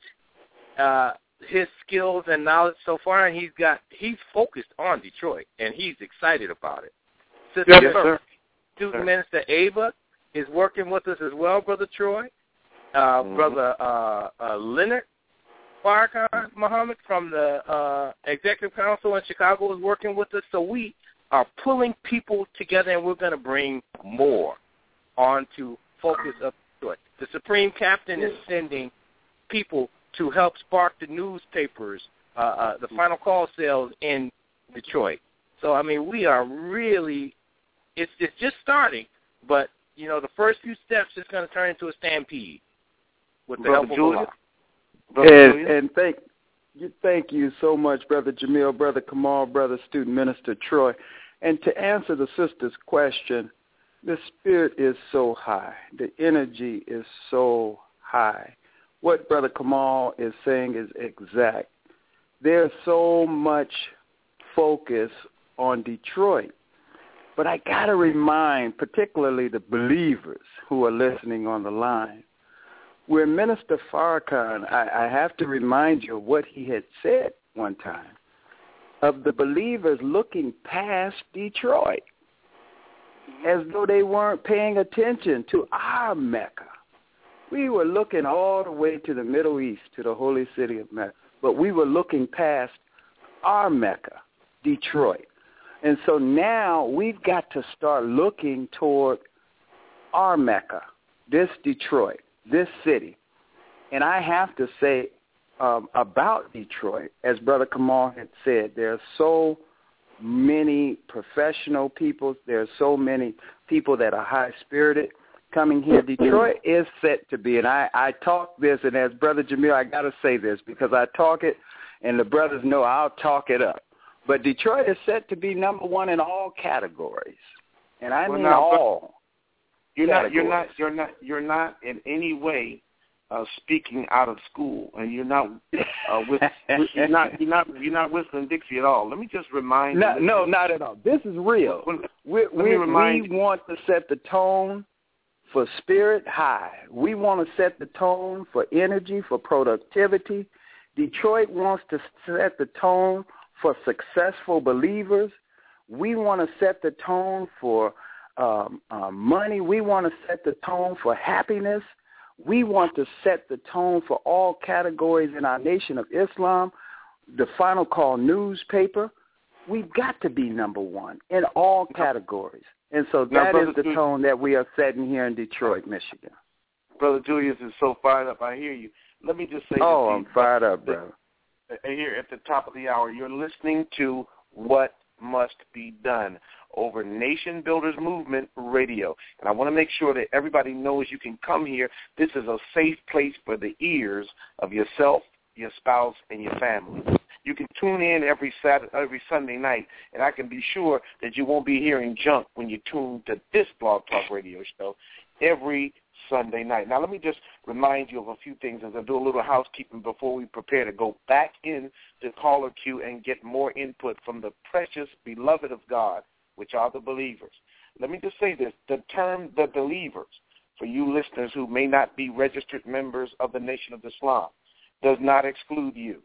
his skills and knowledge so far, and he's focused on Detroit, and he's excited about it. Sister Student Minister Ava is working with us as well, Brother Troy. Brother Leonard Farrakhan Muhammad from the Executive Council in Chicago is working with us. So we are pulling people together, and we're going to bring more on to focus up Detroit. The Supreme Captain is sending people to help spark the newspapers, the final call sales in Detroit. So, I mean, we are really, it's just starting, but, the first few steps is going to turn into a stampede with the help of Allah. And thank you so much, Brother Jamil, Brother Kamal, Brother Student Minister Troy. And to answer the sister's question, The spirit is so high. The energy is so high. What Brother Kamal is saying is exact. There's so much focus on Detroit. But I got to remind particularly the believers who are listening on the line, where Minister Farrakhan, I have to remind you of what he had said one time, of the believers looking past Detroit as though they weren't paying attention to our Mecca. We were looking all the way to the Middle East, to the holy city of Mecca, but we were looking past our Mecca, Detroit. And so now we've got to start looking toward our Mecca, this Detroit, this city. And I have to say about Detroit, as Brother Kamal had said, there are so many professional people. There are so many people that are high-spirited coming here. Detroit is set to be, and I talk this, and as Brother Jamil, I got to say this because I talk it, and the brothers know I'll talk it up. But Detroit is set to be number one in all categories, and I mean all. You're not in any way speaking out of school, and you're not you're not whistling Dixie at all. Let me just remind you. No, not at all. This is real. We want to set the tone for spirit high. We want to set the tone for energy, for productivity. Detroit wants to set the tone for successful believers. We want to set the tone for money. We want to set the tone for happiness. We want to set the tone for all categories in our Nation of Islam, the Final Call newspaper. We've got to be number one in all categories. And so that is the tone that we are setting here in Detroit, Michigan. Brother Julius is so fired up. I hear you. Let me just say I'm fired up, brother. Here at the top of the hour, you're listening to What Must Be Done over Nation Builders Movement Radio. And I want to make sure that everybody knows you can come here. This is a safe place for the ears of yourself, your spouse, and your family. You can tune in every Sunday night, and I can be sure that you won't be hearing junk when you tune to this Blog Talk Radio show every Sunday night. Now, let me just remind you of a few things as I do a little housekeeping before we prepare to go back in the caller queue and get more input from the precious beloved of God, which are the believers. Let me just say this. The term the believers, for you listeners who may not be registered members of the Nation of Islam, does not exclude you.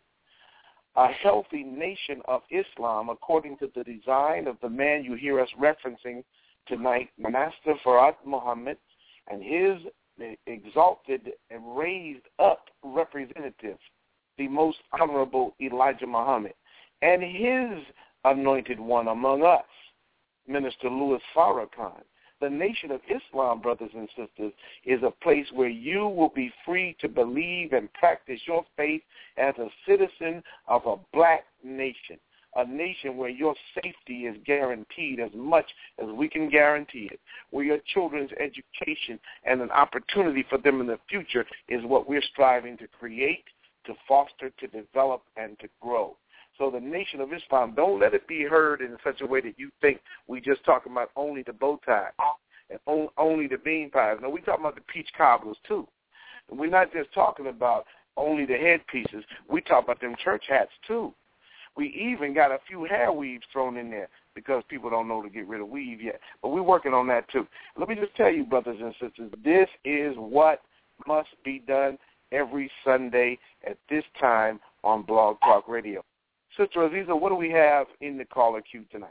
A healthy nation of Islam, according to the design of the man you hear us referencing tonight, Master Farad Muhammad, and his exalted and raised up representative, the most honorable Elijah Muhammad, and his anointed one among us, Minister Louis Farrakhan. The Nation of Islam, brothers and sisters, is a place where you will be free to believe and practice your faith as a citizen of a black nation, a nation where your safety is guaranteed as much as we can guarantee it, where your children's education and an opportunity for them in the future is what we're striving to create, to foster, to develop, and to grow. So the Nation of Islam, don't let it be heard in such a way that you think we just talking about only the bow tie and only the bean pies. No, we're talking about the peach cobblers too. And we're not just talking about only the headpieces. We talk about them church hats too. We even got a few hair weaves thrown in there because people don't know to get rid of weave yet. But we're working on that too. Let me just tell you, brothers and sisters, this is what must be done every Sunday at this time on Blog Talk Radio. Sister Aziza, what do we have in the caller queue tonight?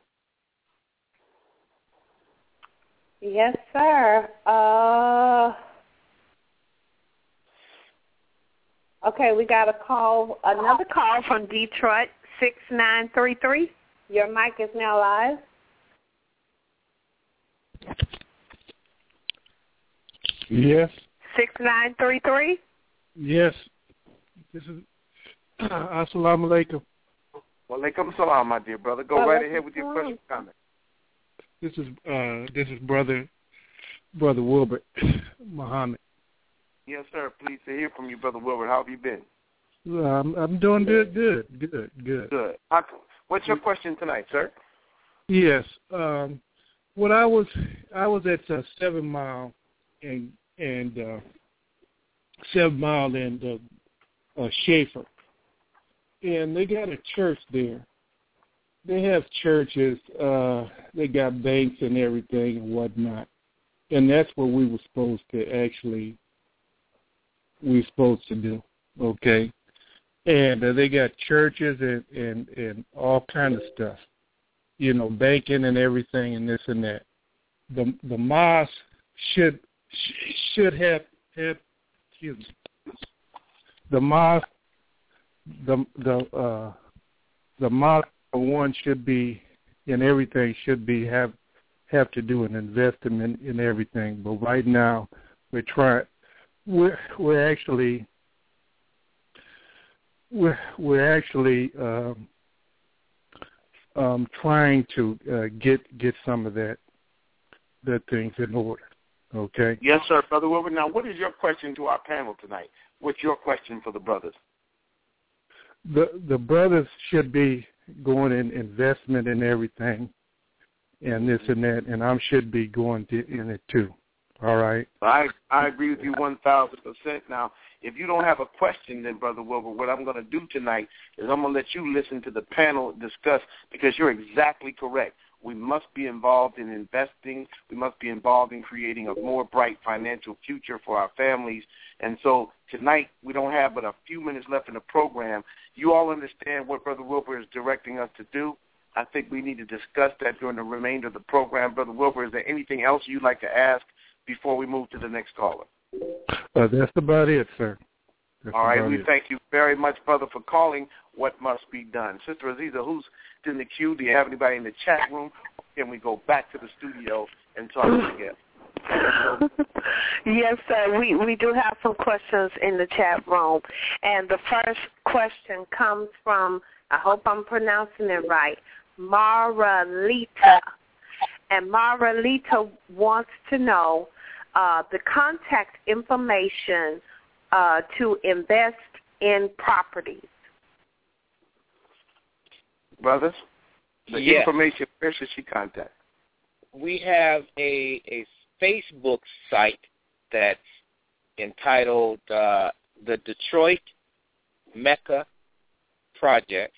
Yes, sir. Okay, we got another call from Detroit, 6933. Your mic is now live. Yes. 6933. Yes. This is Assalamu alaikum. Walaikum salam, my dear brother. Go right ahead with your question comment. This is brother Wilbert Muhammad. Yes, sir. Pleased to hear from you, Brother Wilbert. How have you been? I'm doing good. Good. What's your question tonight, sir? Yes. Well, I was at 7 Mile and 7 Mile and Schaefer, and they got a church there. They have churches. They got banks and everything and whatnot, and that's what we were supposed to do. Okay, and they got churches and all kind of stuff. Banking and everything and this and that. The mosque should have excuse me. The mosque the mosque one should be, and everything should be have to do an investment in everything. But right now we're actually trying to get some of that things in order. Okay. Yes, sir, Brother Wilbur. Now, what is your question to our panel tonight? What's your question for the brothers? The brothers should be going in investment in everything, and this and that, and I should be going in it too. All right. I agree with you 1,000%. Now, if you don't have a question, then, Brother Wilbur, what I'm going to do tonight is I'm going to let you listen to the panel discuss, because you're exactly correct. We must be involved in investing. We must be involved in creating a more bright financial future for our families. And so tonight we don't have but a few minutes left in the program. You all understand what Brother Wilbur is directing us to do. I think we need to discuss that during the remainder of the program. Brother Wilbur, is there anything else you'd like to ask before we move to the next caller? That's about it, sir. All right, we thank you very much, brother, for calling What Must Be Done. Sister Aziza, who's in the queue? Do you have anybody in the chat room? Can we go back to the studio and talk together? Yes, sir. We do have some questions in the chat room. And the first question comes from, I hope I'm pronouncing it right, Maralita. And Maralita wants to know the contact information to invest in properties. Brothers, the information, where should she contact? We have a Facebook site that's entitled the Detroit Mecca Project.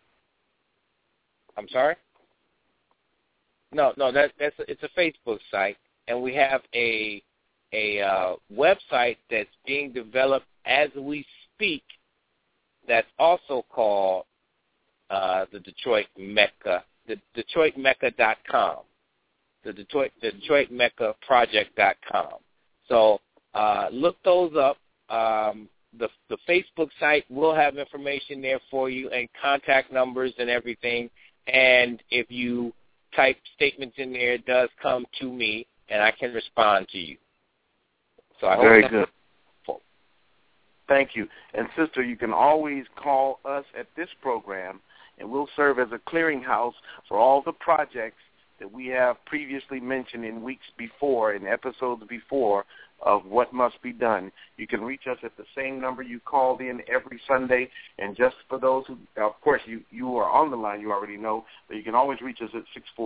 I'm sorry? No, it's a Facebook site, and we have a website that's being developed as we speak that's also called the Detroit Mecca, the DetroitMecca.com, the Detroit Mecca Project.com. So look those up. The Facebook site will have information there for you and contact numbers and everything. And if you type statements in there, it does come to me, and I can respond to you. So I Very good. Thank you. And, sister, you can always call us at this program, and we'll serve as a clearinghouse for all the projects that we have previously mentioned in weeks before, in episodes before, of What Must Be Done. You can reach us at the same number you called in every Sunday. And just for those who, of course, you are on the line, you already know, but you can always reach us at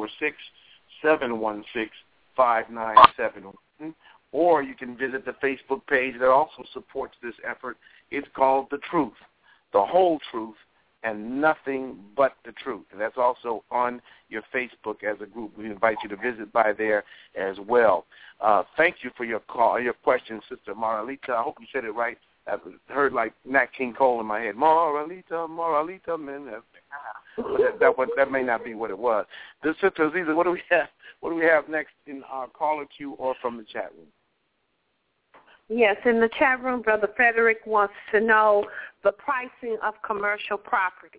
646-716-5971. Or you can visit the Facebook page that also supports this effort. It's called The Truth, the whole truth, and nothing but the truth. And that's also on your Facebook as a group. We invite you to visit by there as well. Thank you for your call, your question, Sister Maralita. I hope you said it right. I heard like Nat King Cole in my head. Maralita, man. That may not be what it was. This Sister Aziza, what do we have? What do we have next in our caller queue or from the chat room? Yes, in the chat room, Brother Frederick wants to know the pricing of commercial property.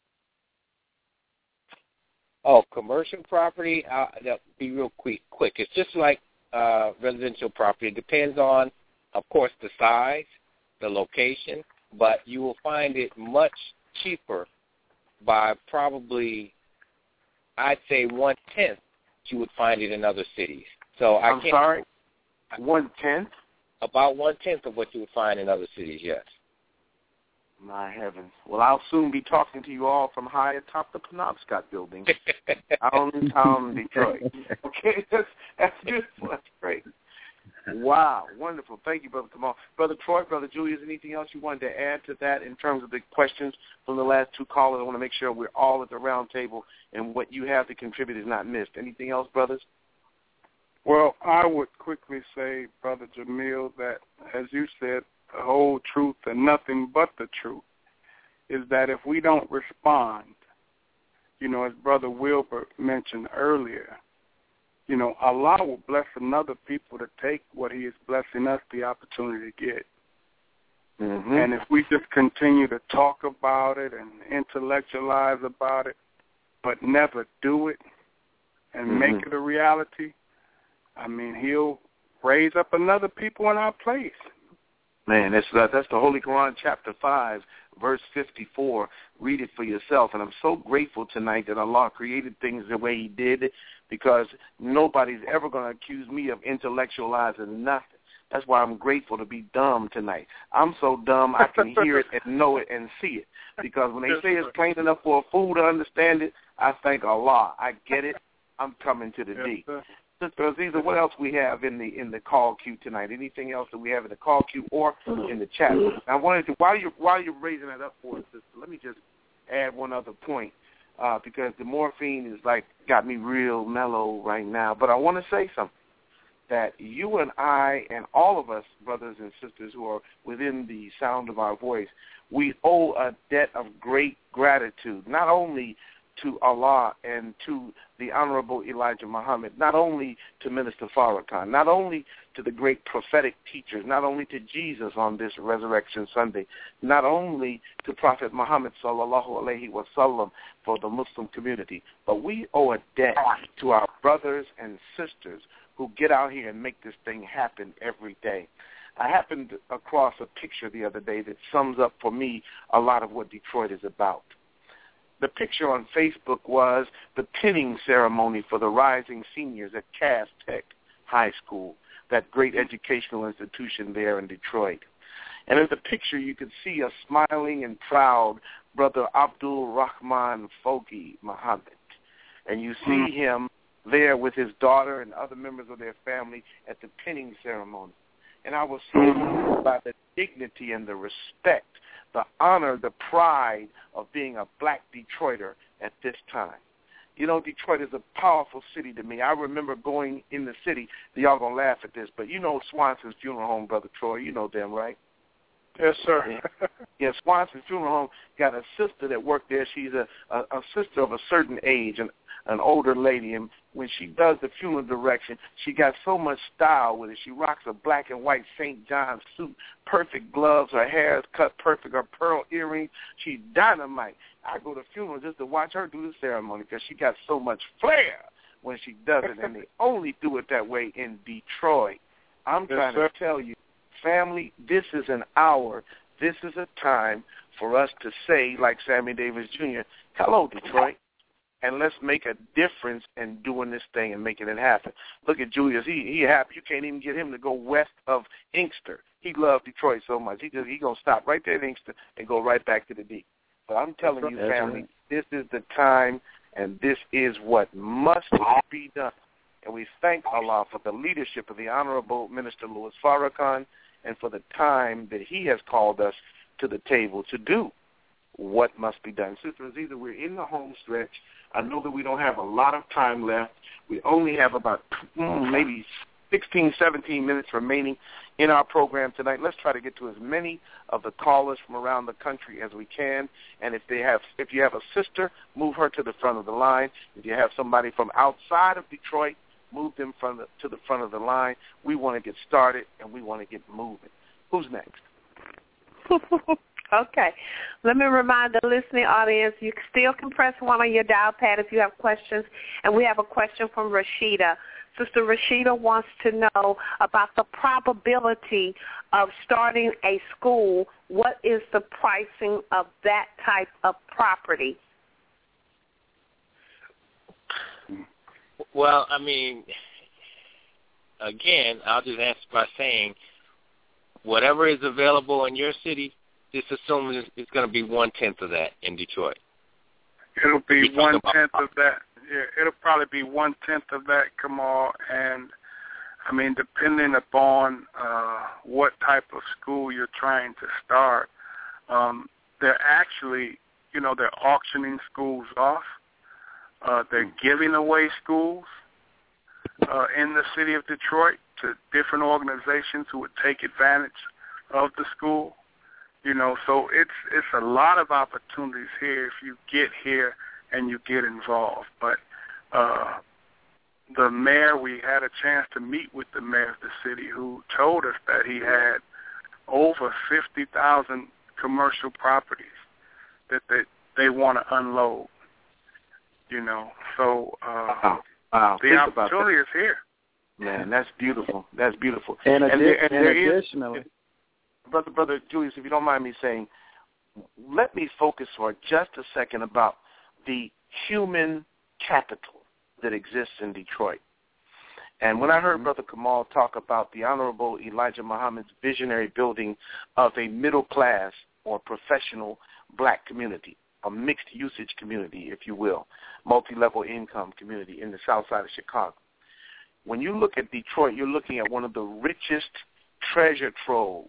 Oh, commercial property, that'll be real quick. It's just like residential property. It depends on, of course, the size, the location, but you will find it much cheaper by probably, I'd say, 1/10 you would find it in other cities. So I'm sorry, 1/10? About 1/10 of what you would find in other cities, yes. My heavens. Well, I'll soon be talking to you all from high atop the Penobscot building downtown Detroit. Okay, that's beautiful. That's great. Wow, wonderful. Thank you, Brother Kamal. Brother Troy, Brother Julius, anything else you wanted to add to that in terms of the questions from the last two callers? I want to make sure we're all at the round table and what you have to contribute is not missed. Anything else, brothers? Well, I would quickly say, Brother Jamil, that, as you said, the whole truth and nothing but the truth is that if we don't respond, as Brother Wilbur mentioned earlier, Allah will bless another people to take what he is blessing us the opportunity to get. Mm-hmm. And if we just continue to talk about it and intellectualize about it, but never do it and make it a reality, he'll raise up another people in our place. Man, that's the Holy Quran, chapter 5, verse 54. Read it for yourself. And I'm so grateful tonight that Allah created things the way he did, because nobody's ever going to accuse me of intellectualizing nothing. That's why I'm grateful to be dumb tonight. I'm so dumb I can hear it and know it and see it. Because when they say it's plain enough for a fool to understand it, I thank Allah. I get it. I'm coming to the D. Sister Aziza, what else we have in the call queue tonight? Anything else that we have in the call queue or in the chat? I wanted to, while you're raising that up for us, sister, let me just add one other point, because the morphine is got me real mellow right now. But I want to say something, that you and I and all of us, brothers and sisters who are within the sound of our voice, we owe a debt of great gratitude, not only to Allah and to the Honorable Elijah Muhammad, not only to Minister Farrakhan, not only to the great prophetic teachers, not only to Jesus on this Resurrection Sunday, not only to Prophet Muhammad sallallahu alaihi wasallam for the Muslim community, but we owe a debt to our brothers and sisters who get out here and make this thing happen every day. I happened across a picture the other day that sums up for me a lot of what Detroit is about. The picture on Facebook was the pinning ceremony for the rising seniors at Cass Tech High School, that great educational institution there in Detroit. And in the picture, you could see a smiling and proud Brother Abdul Rahman Fogi Muhammad. And you see him there with his daughter and other members of their family at the pinning ceremony. And I was so moved by the dignity and the respect, the honor, the pride of being a black Detroiter at this time. Detroit is a powerful city to me. I remember going in the city. Y'all going to laugh at this, but Swanson's Funeral Home, Brother Troy. You know them, right? Yes, sir. Yeah, Swanson's Funeral Home got a sister that worked there. She's a sister of a certain age, an older lady, and when she does the funeral direction, she got so much style with it. She rocks a black and white St. John's suit, perfect gloves, her hair is cut perfect, her pearl earrings. She's dynamite. I go to funerals just to watch her do the ceremony because she got so much flair when she does it, and they only do it that way in Detroit. I'm trying to tell you, family, this is an hour, this is a time for us to say, like Sammy Davis Jr., hello, Detroit. And let's make a difference in doing this thing and making it happen. Look at Julius. He happy. You can't even get him to go west of Inkster. He loved Detroit so much. He going to stop right there at Inkster and go right back to the D. But I'm telling you, family, this is the time, and this is what must be done. And we thank Allah for the leadership of the Honorable Minister Louis Farrakhan and for the time that he has called us to the table to do what must be done. Sister Aziza, we're in the home stretch. I know that we don't have a lot of time left. We only have about maybe 16, 17 minutes remaining in our program tonight. Let's try to get to as many of the callers from around the country as we can. And if you have a sister, move her to the front of the line. If you have somebody from outside of Detroit, move them to the front of the line. We want to get started, and we want to get moving. Who's next? Okay. Let me remind the listening audience, you still can press 1 on your dial pad if you have questions. And we have a question from Rashida. Sister Rashida wants to know about the probability of starting a school. What is the pricing of that type of property? Well, again, I'll just answer by saying whatever is available in your city, it's assuming it's going to be 1/10 of that in Detroit. It'll be 1/10 of that. Yeah, it'll probably be 1/10 of that, Kamal. And I mean, depending upon what type of school you're trying to start, they're actually, they're auctioning schools off. They're giving away schools in the city of Detroit to different organizations who would take advantage of the school. So it's a lot of opportunities here if you get here and you get involved. But the mayor, we had a chance to meet with the mayor of the city, who told us that he had over 50,000 commercial properties that they want to unload. So wow. The opportunity is here. Man, that's beautiful. That's beautiful. And additionally, Brother Julius, if you don't mind me saying, let me focus for just a second about the human capital that exists in Detroit. And when I heard Brother Kamal talk about the Honorable Elijah Muhammad's visionary building of a middle class or professional black community, a mixed usage community, if you will, multi-level income community in the south side of Chicago. When you look at Detroit, you're looking at one of the richest treasure troves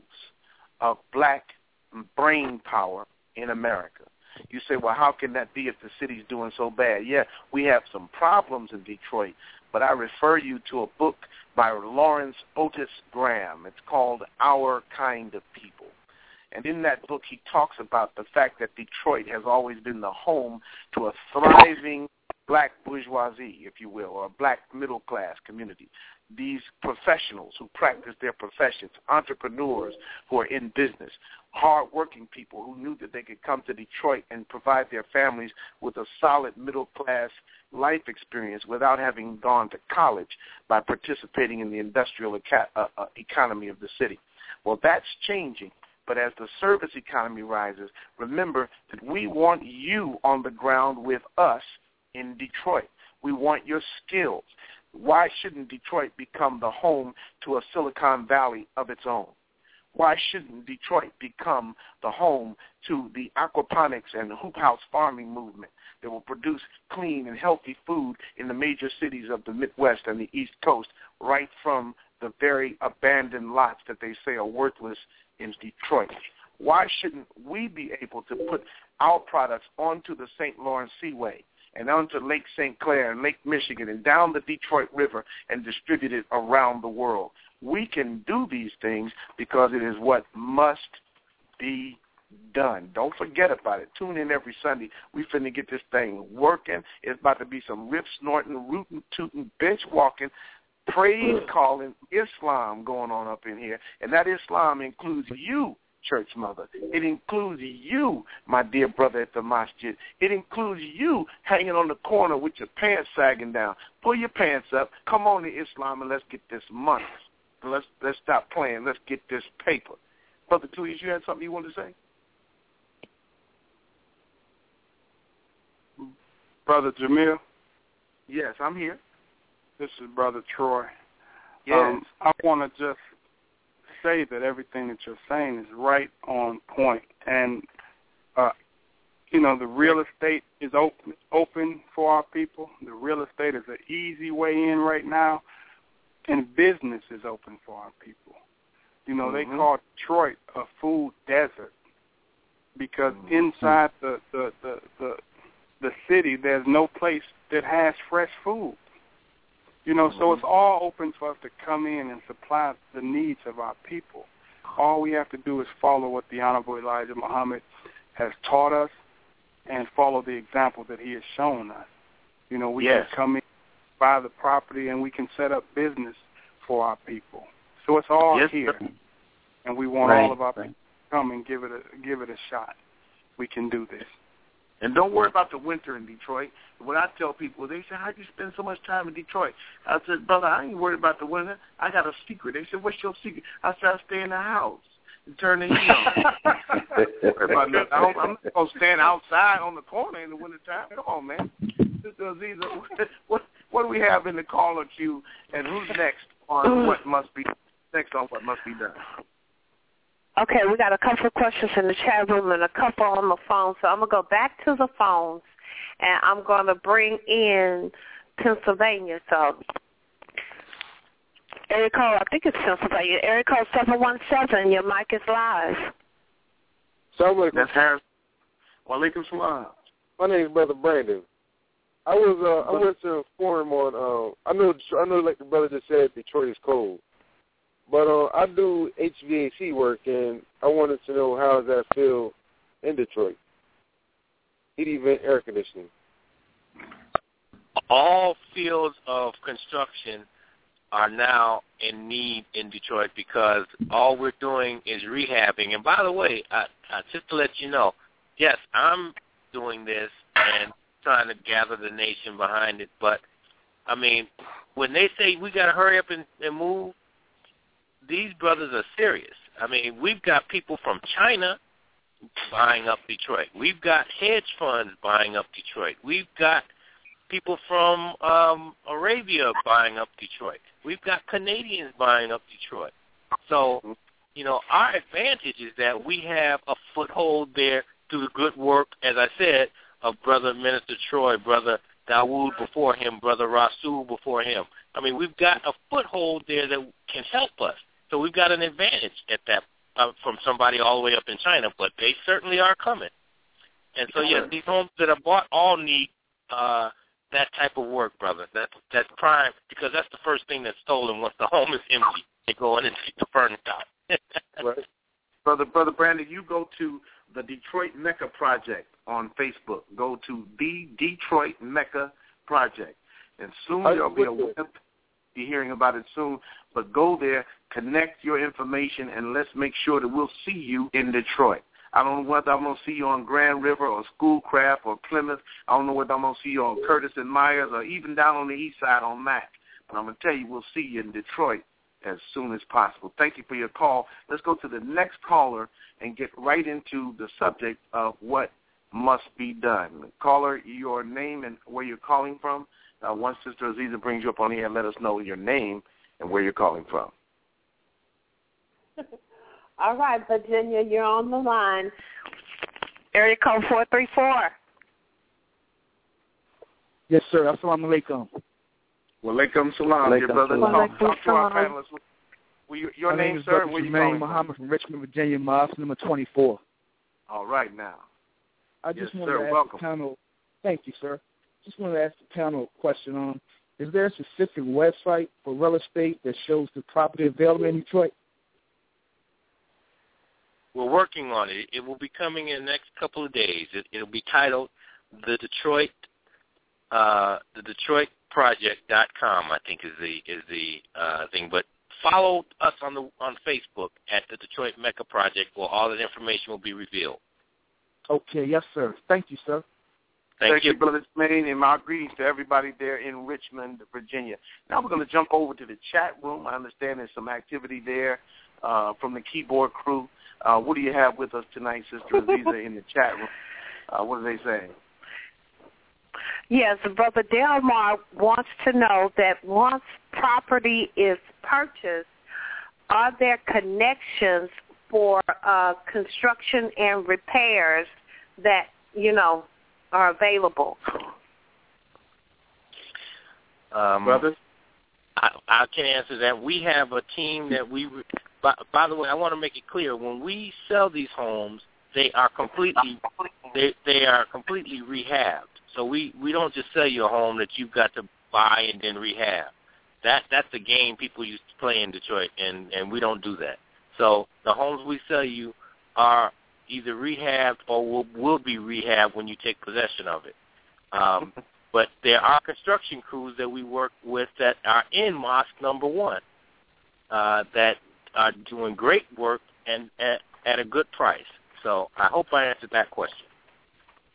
of black brain power in America. You say, well, how can that be if the city's doing so bad? Yeah, we have some problems in Detroit, but I refer you to a book by Lawrence Otis Graham. It's called Our Kind of People. And in that book, he talks about the fact that Detroit has always been the home to a thriving black bourgeoisie, if you will, or a black middle-class community. These professionals who practice their professions, entrepreneurs who are in business, hard-working people who knew that they could come to Detroit and provide their families with a solid middle-class life experience without having gone to college by participating in the industrial economy of the city. Well, that's changing. But as the service economy rises, remember that we want you on the ground with us in Detroit. We want your skills. Why shouldn't Detroit become the home to a Silicon Valley of its own? Why shouldn't Detroit become the home to the aquaponics and hoop house farming movement that will produce clean and healthy food in the major cities of the Midwest and the East Coast, right from the very abandoned lots that they say are worthless in Detroit? Why shouldn't we be able to put our products onto the St. Lawrence Seaway and onto Lake St. Clair and Lake Michigan and down the Detroit River and distribute it around the world? We can do these things because it is what must be done. Don't forget about it. Tune in every Sunday. We finna get this thing working. It's about to be some rip-snorting, rootin', tootin', bench-walking, praise-calling Islam going on up in here. And that Islam includes you, church mother. It includes you, my dear brother at the masjid. It includes you hanging on the corner with your pants sagging down. Pull your pants up. Come on to Islam and let's get this money. Let's stop playing. Let's get this paper. Brother Julius, you had something you wanted to say? Brother Jamil? Yes, I'm here. This is Brother Troy. Yes. I want to just say that everything that you're saying is right on point. And, the real estate is open for our people. The real estate is an easy way in right now. And business is open for our people. They call Detroit a food desert because inside the city there's no place that has fresh food. So it's all open for us to come in and supply the needs of our people. All we have to do is follow what the Honorable Elijah Muhammad has taught us and follow the example that he has shown us. We can come in, buy the property, and we can set up business for our people. So it's all here, and we want all of our people to come and give it a shot. We can do this. And don't worry about the winter in Detroit. When I tell people, they say, how do you spend so much time in Detroit? I said, brother, I ain't worried about the winter. I got a secret. They said, what's your secret? I said, I stay in the house and turn the heat on. I'm not going to stand outside on the corner in the wintertime. Come on, man. What do we have in the caller queue, and who's next on what must be done? Okay, we got a couple of questions in the chat room and a couple on the phone, so I'm going to go back to the phones, and I'm going to bring in Pennsylvania. So, area code, I think it's Pennsylvania. Area code 717, your mic is live. That's Harris. Walaikum salam. My name is Brother Brandon. I went to a forum on, I know like the brother just said, Detroit is cold. But I do HVAC work, and I wanted to know how does that feel in Detroit? Heat, vent, air conditioning. All fields of construction are now in need in Detroit because all we're doing is rehabbing. And by the way, just to let you know, yes, I'm doing this and trying to gather the nation behind it. But, I mean, when they say we got to hurry up and move, these brothers are serious. I mean, we've got people from China buying up Detroit. We've got hedge funds buying up Detroit. We've got people from Arabia buying up Detroit. We've got Canadians buying up Detroit. So, you know, our advantage is that we have a foothold there through the good work, as I said, of Brother Minister Troy, Brother Dawood before him, Brother Rasul before him. I mean, we've got a foothold there that can help us. So we've got an advantage at that from somebody all the way up in China, but they certainly are coming. And so, yes, these homes that are bought all need that type of work, brother. That's prime, because that's the first thing that's stolen once the home is empty. They go in and take the furnace out. Right. Brother Brandon, you go to the Detroit Mecca Project on Facebook. Go to the Detroit Mecca Project. And soon there'll be a web. You're hearing about it soon. But go there, connect your information, and let's make sure that we'll see you in Detroit. I don't know whether I'm going to see you on Grand River or Schoolcraft or Plymouth. I don't know whether I'm going to see you on Curtis and Myers or even down on the east side on Mac. But I'm going to tell you, we'll see you in Detroit as soon as possible. Thank you for your call. Let's go to the next caller and get right into the subject of what must be done. Caller, your name and where you're calling from. Once Sister Aziza brings you up on the air, let us know your name and where you're calling from. All right, Virginia, you're on the line. Area code 434. Yes, sir. Assalamu alaikum. Walaikum salam, dear brother. Talk to our panelists. Your name, sir, where you calling Muhammad from Richmond, Virginia, mosque number 24. All right, now. I just wanted to ask the panel. Thank you, sir. Just wanted to ask the panel a question. Is there a specific website for real estate that shows the property available in Detroit? We're working on it. It will be coming in the next couple of days. It'll be titled the DetroitProject.com, I think is the thing. But follow us on Facebook at the Detroit Mecca Project, where all that information will be revealed. Okay, yes, sir. Thank you, sir. Thank you, Brother Smain, and my greetings to everybody there in Richmond, Virginia. Now we're going to jump over to the chat room. I understand there's some activity there from the keyboard crew. What do you have with us tonight, Sister Aziza, in the chat room? What are they saying? Yes, Brother Delmar wants to know that once property is purchased, are there connections for construction and repairs that, are available? Brothers? I can answer that. We have a team that by the way, I want to make it clear, when we sell these homes, they are completely rehabbed. So we don't just sell you a home that you've got to buy and then rehab. That's a game people used to play in Detroit, and we don't do that. So the homes we sell you are either rehabbed or will be rehabbed when you take possession of it. But there are construction crews that we work with that are in Mosque Number 1 that are doing great work and at a good price. So I hope I answered that question.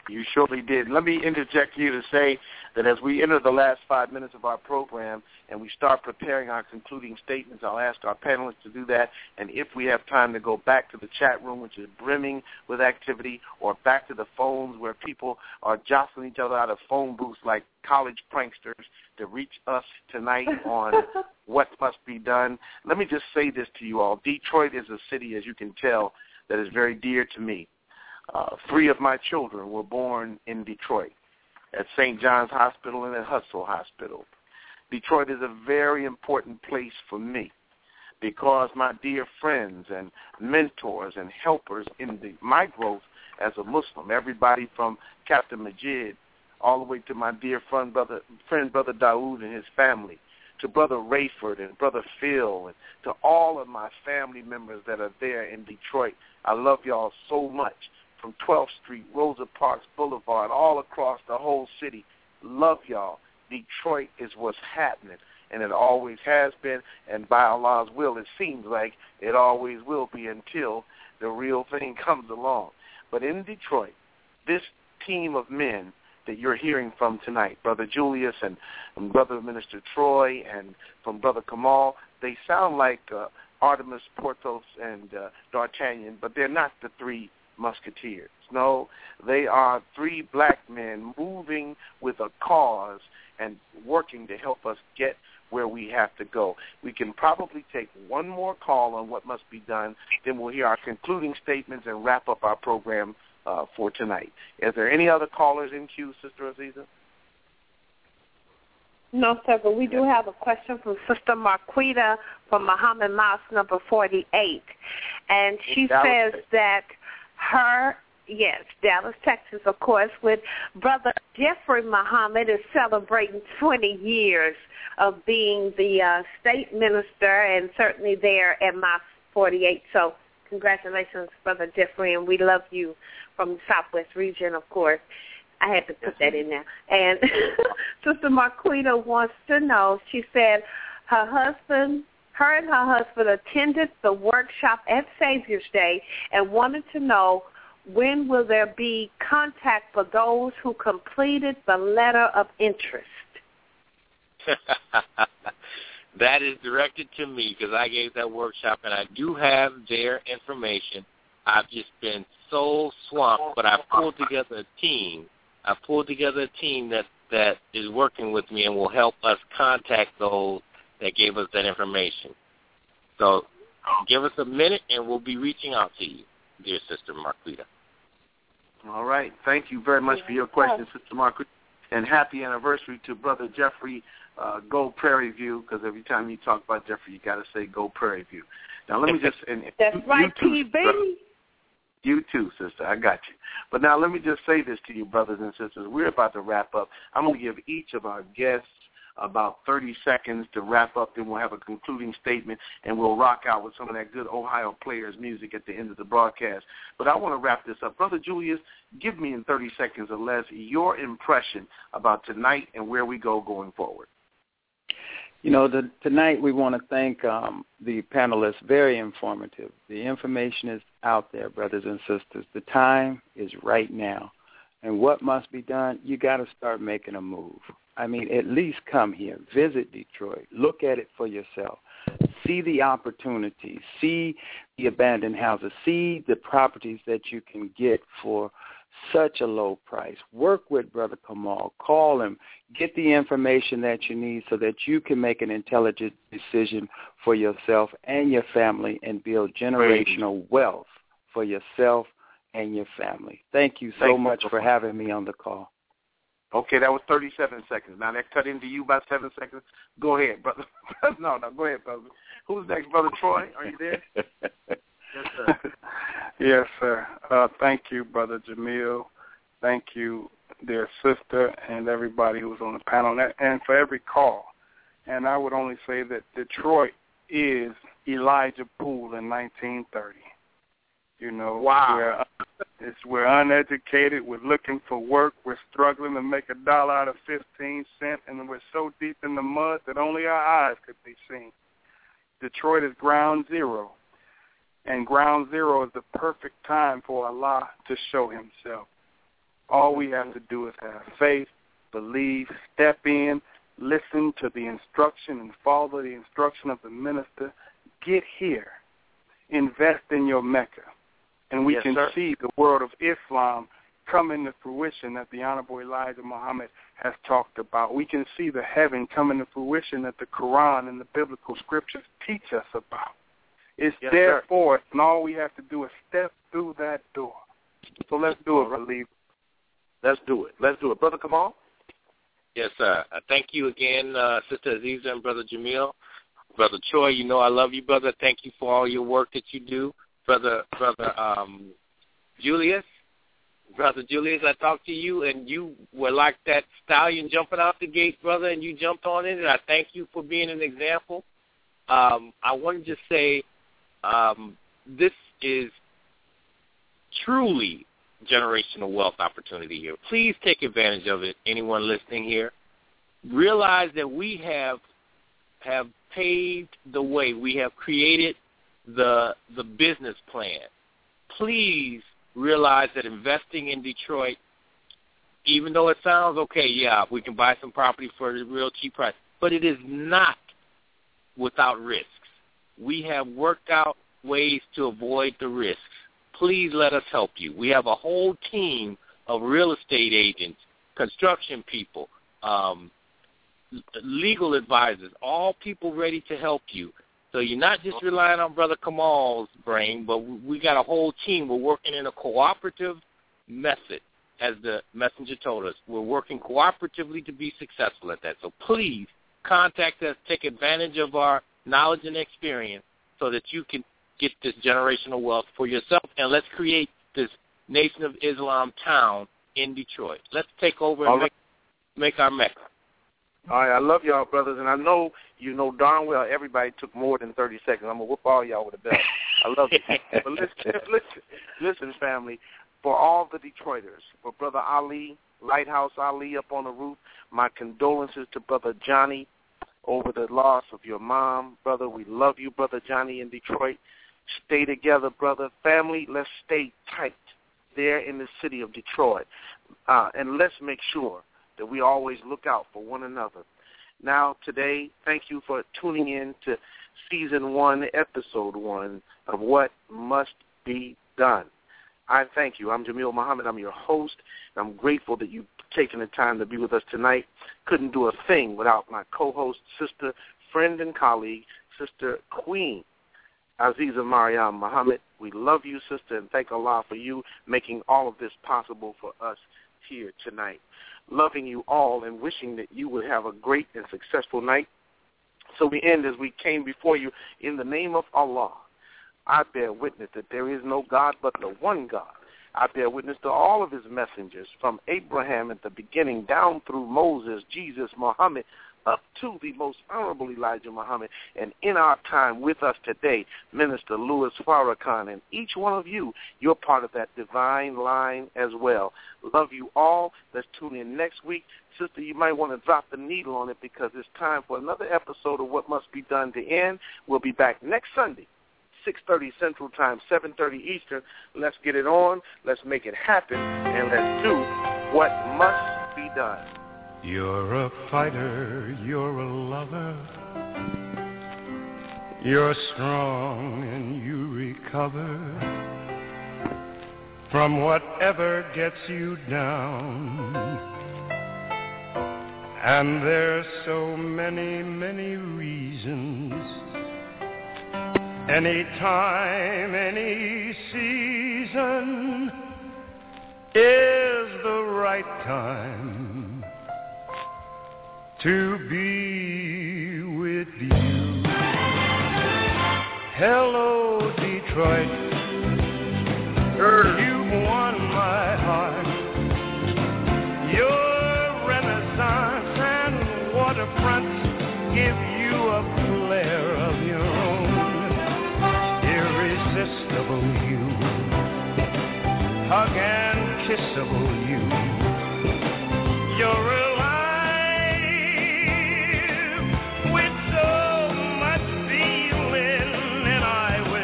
You surely did. Let me interject you to say that as we enter the last 5 minutes of our program and we start preparing our concluding statements, I'll ask our panelists to do that. And if we have time to go back to the chat room, which is brimming with activity, or back to the phones where people are jostling each other out of phone booths like college pranksters to reach us tonight on what must be done, let me just say this to you all. Detroit is a city, as you can tell, that is very dear to me. 3 of my children were born in Detroit at St. John's Hospital and at Hutzel Hospital. Detroit is a very important place for me because my dear friends and mentors and helpers in my growth as a Muslim, everybody from Captain Majid all the way to my dear friend, Brother Daoud and his family, to Brother Rayford and Brother Phil, and to all of my family members that are there in Detroit. I love y'all so much. From 12th Street, Rosa Parks Boulevard, all across the whole city. Love y'all. Detroit is what's happening, and it always has been, and by Allah's will, it seems like it always will be until the real thing comes along. But in Detroit, this team of men that you're hearing from tonight, Brother Julius and Brother Minister Troy and from Brother Kamal, they sound like Artemis, Porthos, and D'Artagnan, but they're not the 3 Musketeers. No, they are 3 black men moving with a cause and working to help us get where we have to go. We can probably take one more call on what must be done, then we'll hear our concluding statements and wrap up our program for tonight. Is there any other callers in queue, Sister Aziza? No, sir, but we do have a question from Sister Marquita from Muhammad Mosque number 48. And she says that Dallas, Texas, of course, with Brother Jeffrey Muhammad is celebrating 20 years of being the state minister and certainly there at Mosque 48. So congratulations, Brother Jeffrey, and we love you from the Southwest region, of course. I had to put that in there. And Sister Marquita wants to know, she said her and her husband attended the workshop at Savior's Day and wanted to know when will there be contact for those who completed the letter of interest? That is directed to me because I gave that workshop, and I do have their information. I've just been so swamped, but I've pulled together a team. that is working with me and will help us contact those that gave us that information. So give us a minute, and we'll be reaching out to you, dear Sister Marquita. All right. Thank you very much for your question, Sister Marquita. And happy anniversary to Brother Jeffrey, Go Prairie View, because every time you talk about Jeffrey, you got to say Go Prairie View. Now, let me just... That's right, TV. You too, sister. I got you. But now let me just say this to you, brothers and sisters. We're about to wrap up. I'm going to give each of our guests about 30 seconds to wrap up. Then we'll have a concluding statement, and we'll rock out with some of that good Ohio Players music at the end of the broadcast. But I want to wrap this up. Brother Julius, give me in 30 seconds or less your impression about tonight and where we go going forward. You know, tonight we want to thank the panelists. Very informative. The information is out there, brothers and sisters. The time is right now. And what must be done? You got to start making a move. I mean, at least come here. Visit Detroit. Look at it for yourself. See the opportunities. See the abandoned houses. See the properties that you can get for such a low price. Work with Brother Kamal. Call him. Get the information that you need so that you can make an intelligent decision for yourself and your family and build generational wealth for yourself and your family. Thank you so much for having me on the call. Okay, that was 37 seconds. Now that cut into you about 7 seconds. Go ahead, brother. No, go ahead, brother. Who's next, Brother Troy? Are you there? Yes, sir. Yes, sir. Thank you, Brother Jamil. Thank you, dear sister, and everybody who was on the panel, and for every call. And I would only say that Detroit is Elijah Poole in 1930. You know, wow. We're uneducated. We're looking for work. We're struggling to make $1 out of 15 cents, and we're so deep in the mud that only our eyes could be seen. Detroit is ground zero. And ground zero is the perfect time for Allah to show himself. All we have to do is have faith, believe, step in, listen to the instruction and follow the instruction of the minister. Get here. Invest in your Mecca. And we can see the world of Islam come into fruition that the Honorable Elijah Muhammad has talked about. We can see the heaven come into fruition that the Quran and the biblical scriptures teach us about. It's there for us, and all we have to do is step through that door. So let's do it, believer. Let's do it. Let's do it. Brother Kamal? Yes, sir. Thank you again, Sister Aziza and Brother Jamil. Brother Troy, you know I love you, brother. Thank you for all your work that you do. Brother Julius, I talked to you, and you were like that stallion jumping out the gate, brother, and you jumped on it, and I thank you for being an example. I want to just say this is truly generational wealth opportunity here. Please take advantage of it, anyone listening here. Realize that we have paved the way. We have created the business plan. Please realize that investing in Detroit, even though it sounds okay, yeah, we can buy some property for a real cheap price, but it is not without risks. We have worked out ways to avoid the risks. Please let us help you. We have a whole team of real estate agents, construction people, legal advisors, all people ready to help you. So you're not just relying on Brother Kamal's brain, but we got a whole team. We're working in a cooperative method, as the messenger told us. We're working cooperatively to be successful at that. So please contact us, take advantage of our knowledge and experience so that you can get this generational wealth for yourself, and let's create this Nation of Islam town in Detroit. Let's take over and make our Mecca. All right, I love y'all, brothers, and I know you know darn well everybody took more than 30 seconds. I'm going to whoop all y'all with a belt. I love you. But listen, family, for all the Detroiters, for Brother Ali, Lighthouse Ali up on the roof, my condolences to Brother Johnny over the loss of your mom. Brother, we love you, Brother Johnny in Detroit. Stay together, brother. Family, let's stay tight there in the city of Detroit. And let's make sure that we always look out for one another. Now, today, thank you for tuning in to Season 1, Episode 1 of What Must Be Done. I thank you. I'm Jamil Muhammad. I'm your host. And I'm grateful that you've taken the time to be with us tonight. Couldn't do a thing without my co-host, sister, friend, and colleague, Sister Queen Aziza Mariam Muhammad. We love you, sister, and thank Allah for you making all of this possible for us here tonight. Loving you all and wishing that you would have a great and successful night. So we end as we came before you in the name of Allah. I bear witness that there is no God but the one God. I bear witness to all of his messengers from Abraham at the beginning down through Moses, Jesus, Muhammad, up to the most honorable Elijah Muhammad, and in our time with us today, Minister Louis Farrakhan, and each one of you, you're part of that divine line as well. Love you all. Let's tune in next week. Sister, you might want to drop the needle on it because it's time for another episode of What Must Be Done to end. We'll be back next Sunday, 6:30 Central Time, 7:30 Eastern. Let's get it on. Let's make it happen, and let's do what must be done. You're a fighter, you're a lover, you're strong and you recover from whatever gets you down. And there's so many, many reasons. Any time, any season is the right time to be with you. Hello, Detroit. You've won my heart. Your Renaissance and waterfronts give you a flair of your own. Irresistible you. Hug and kissable you. You're alive.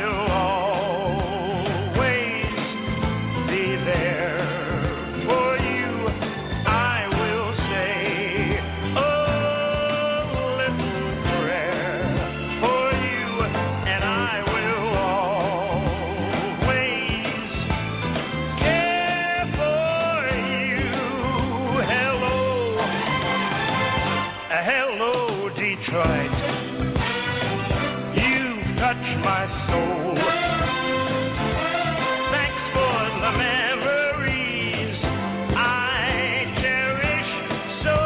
For you. Hello, Detroit. You've touched my soul. Thanks for the memories I cherish so.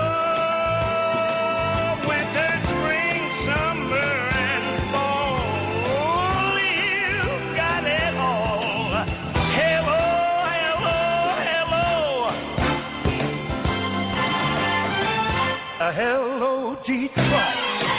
Winter, spring, summer, and fall. You've got it all. Hello, hello, hello. Hello, Detroit.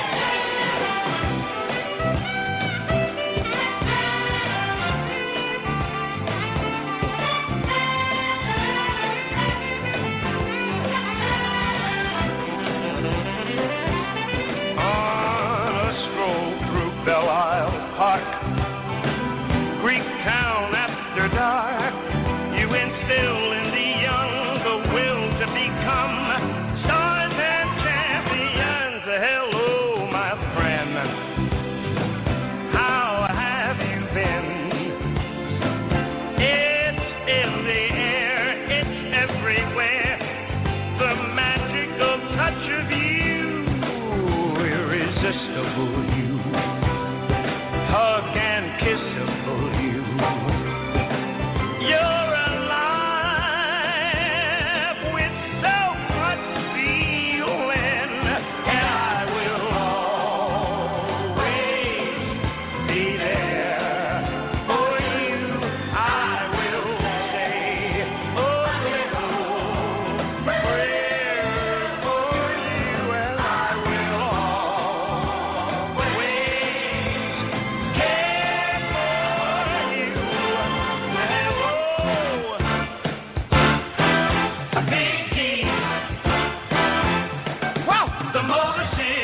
On a stroll through Belle Isle Park, Greek town after dark, you instill in the young the will to become stars and champions. Hello, my friend. How have you been? It's in the air, it's everywhere. The magical touch of you, irresistible you. Hug and kissable you. You're alive with so much feeling, and I will always be there for you. I will say a little prayer for you, and I will always care for you. Hello, a big deal. Wow, the Motor City.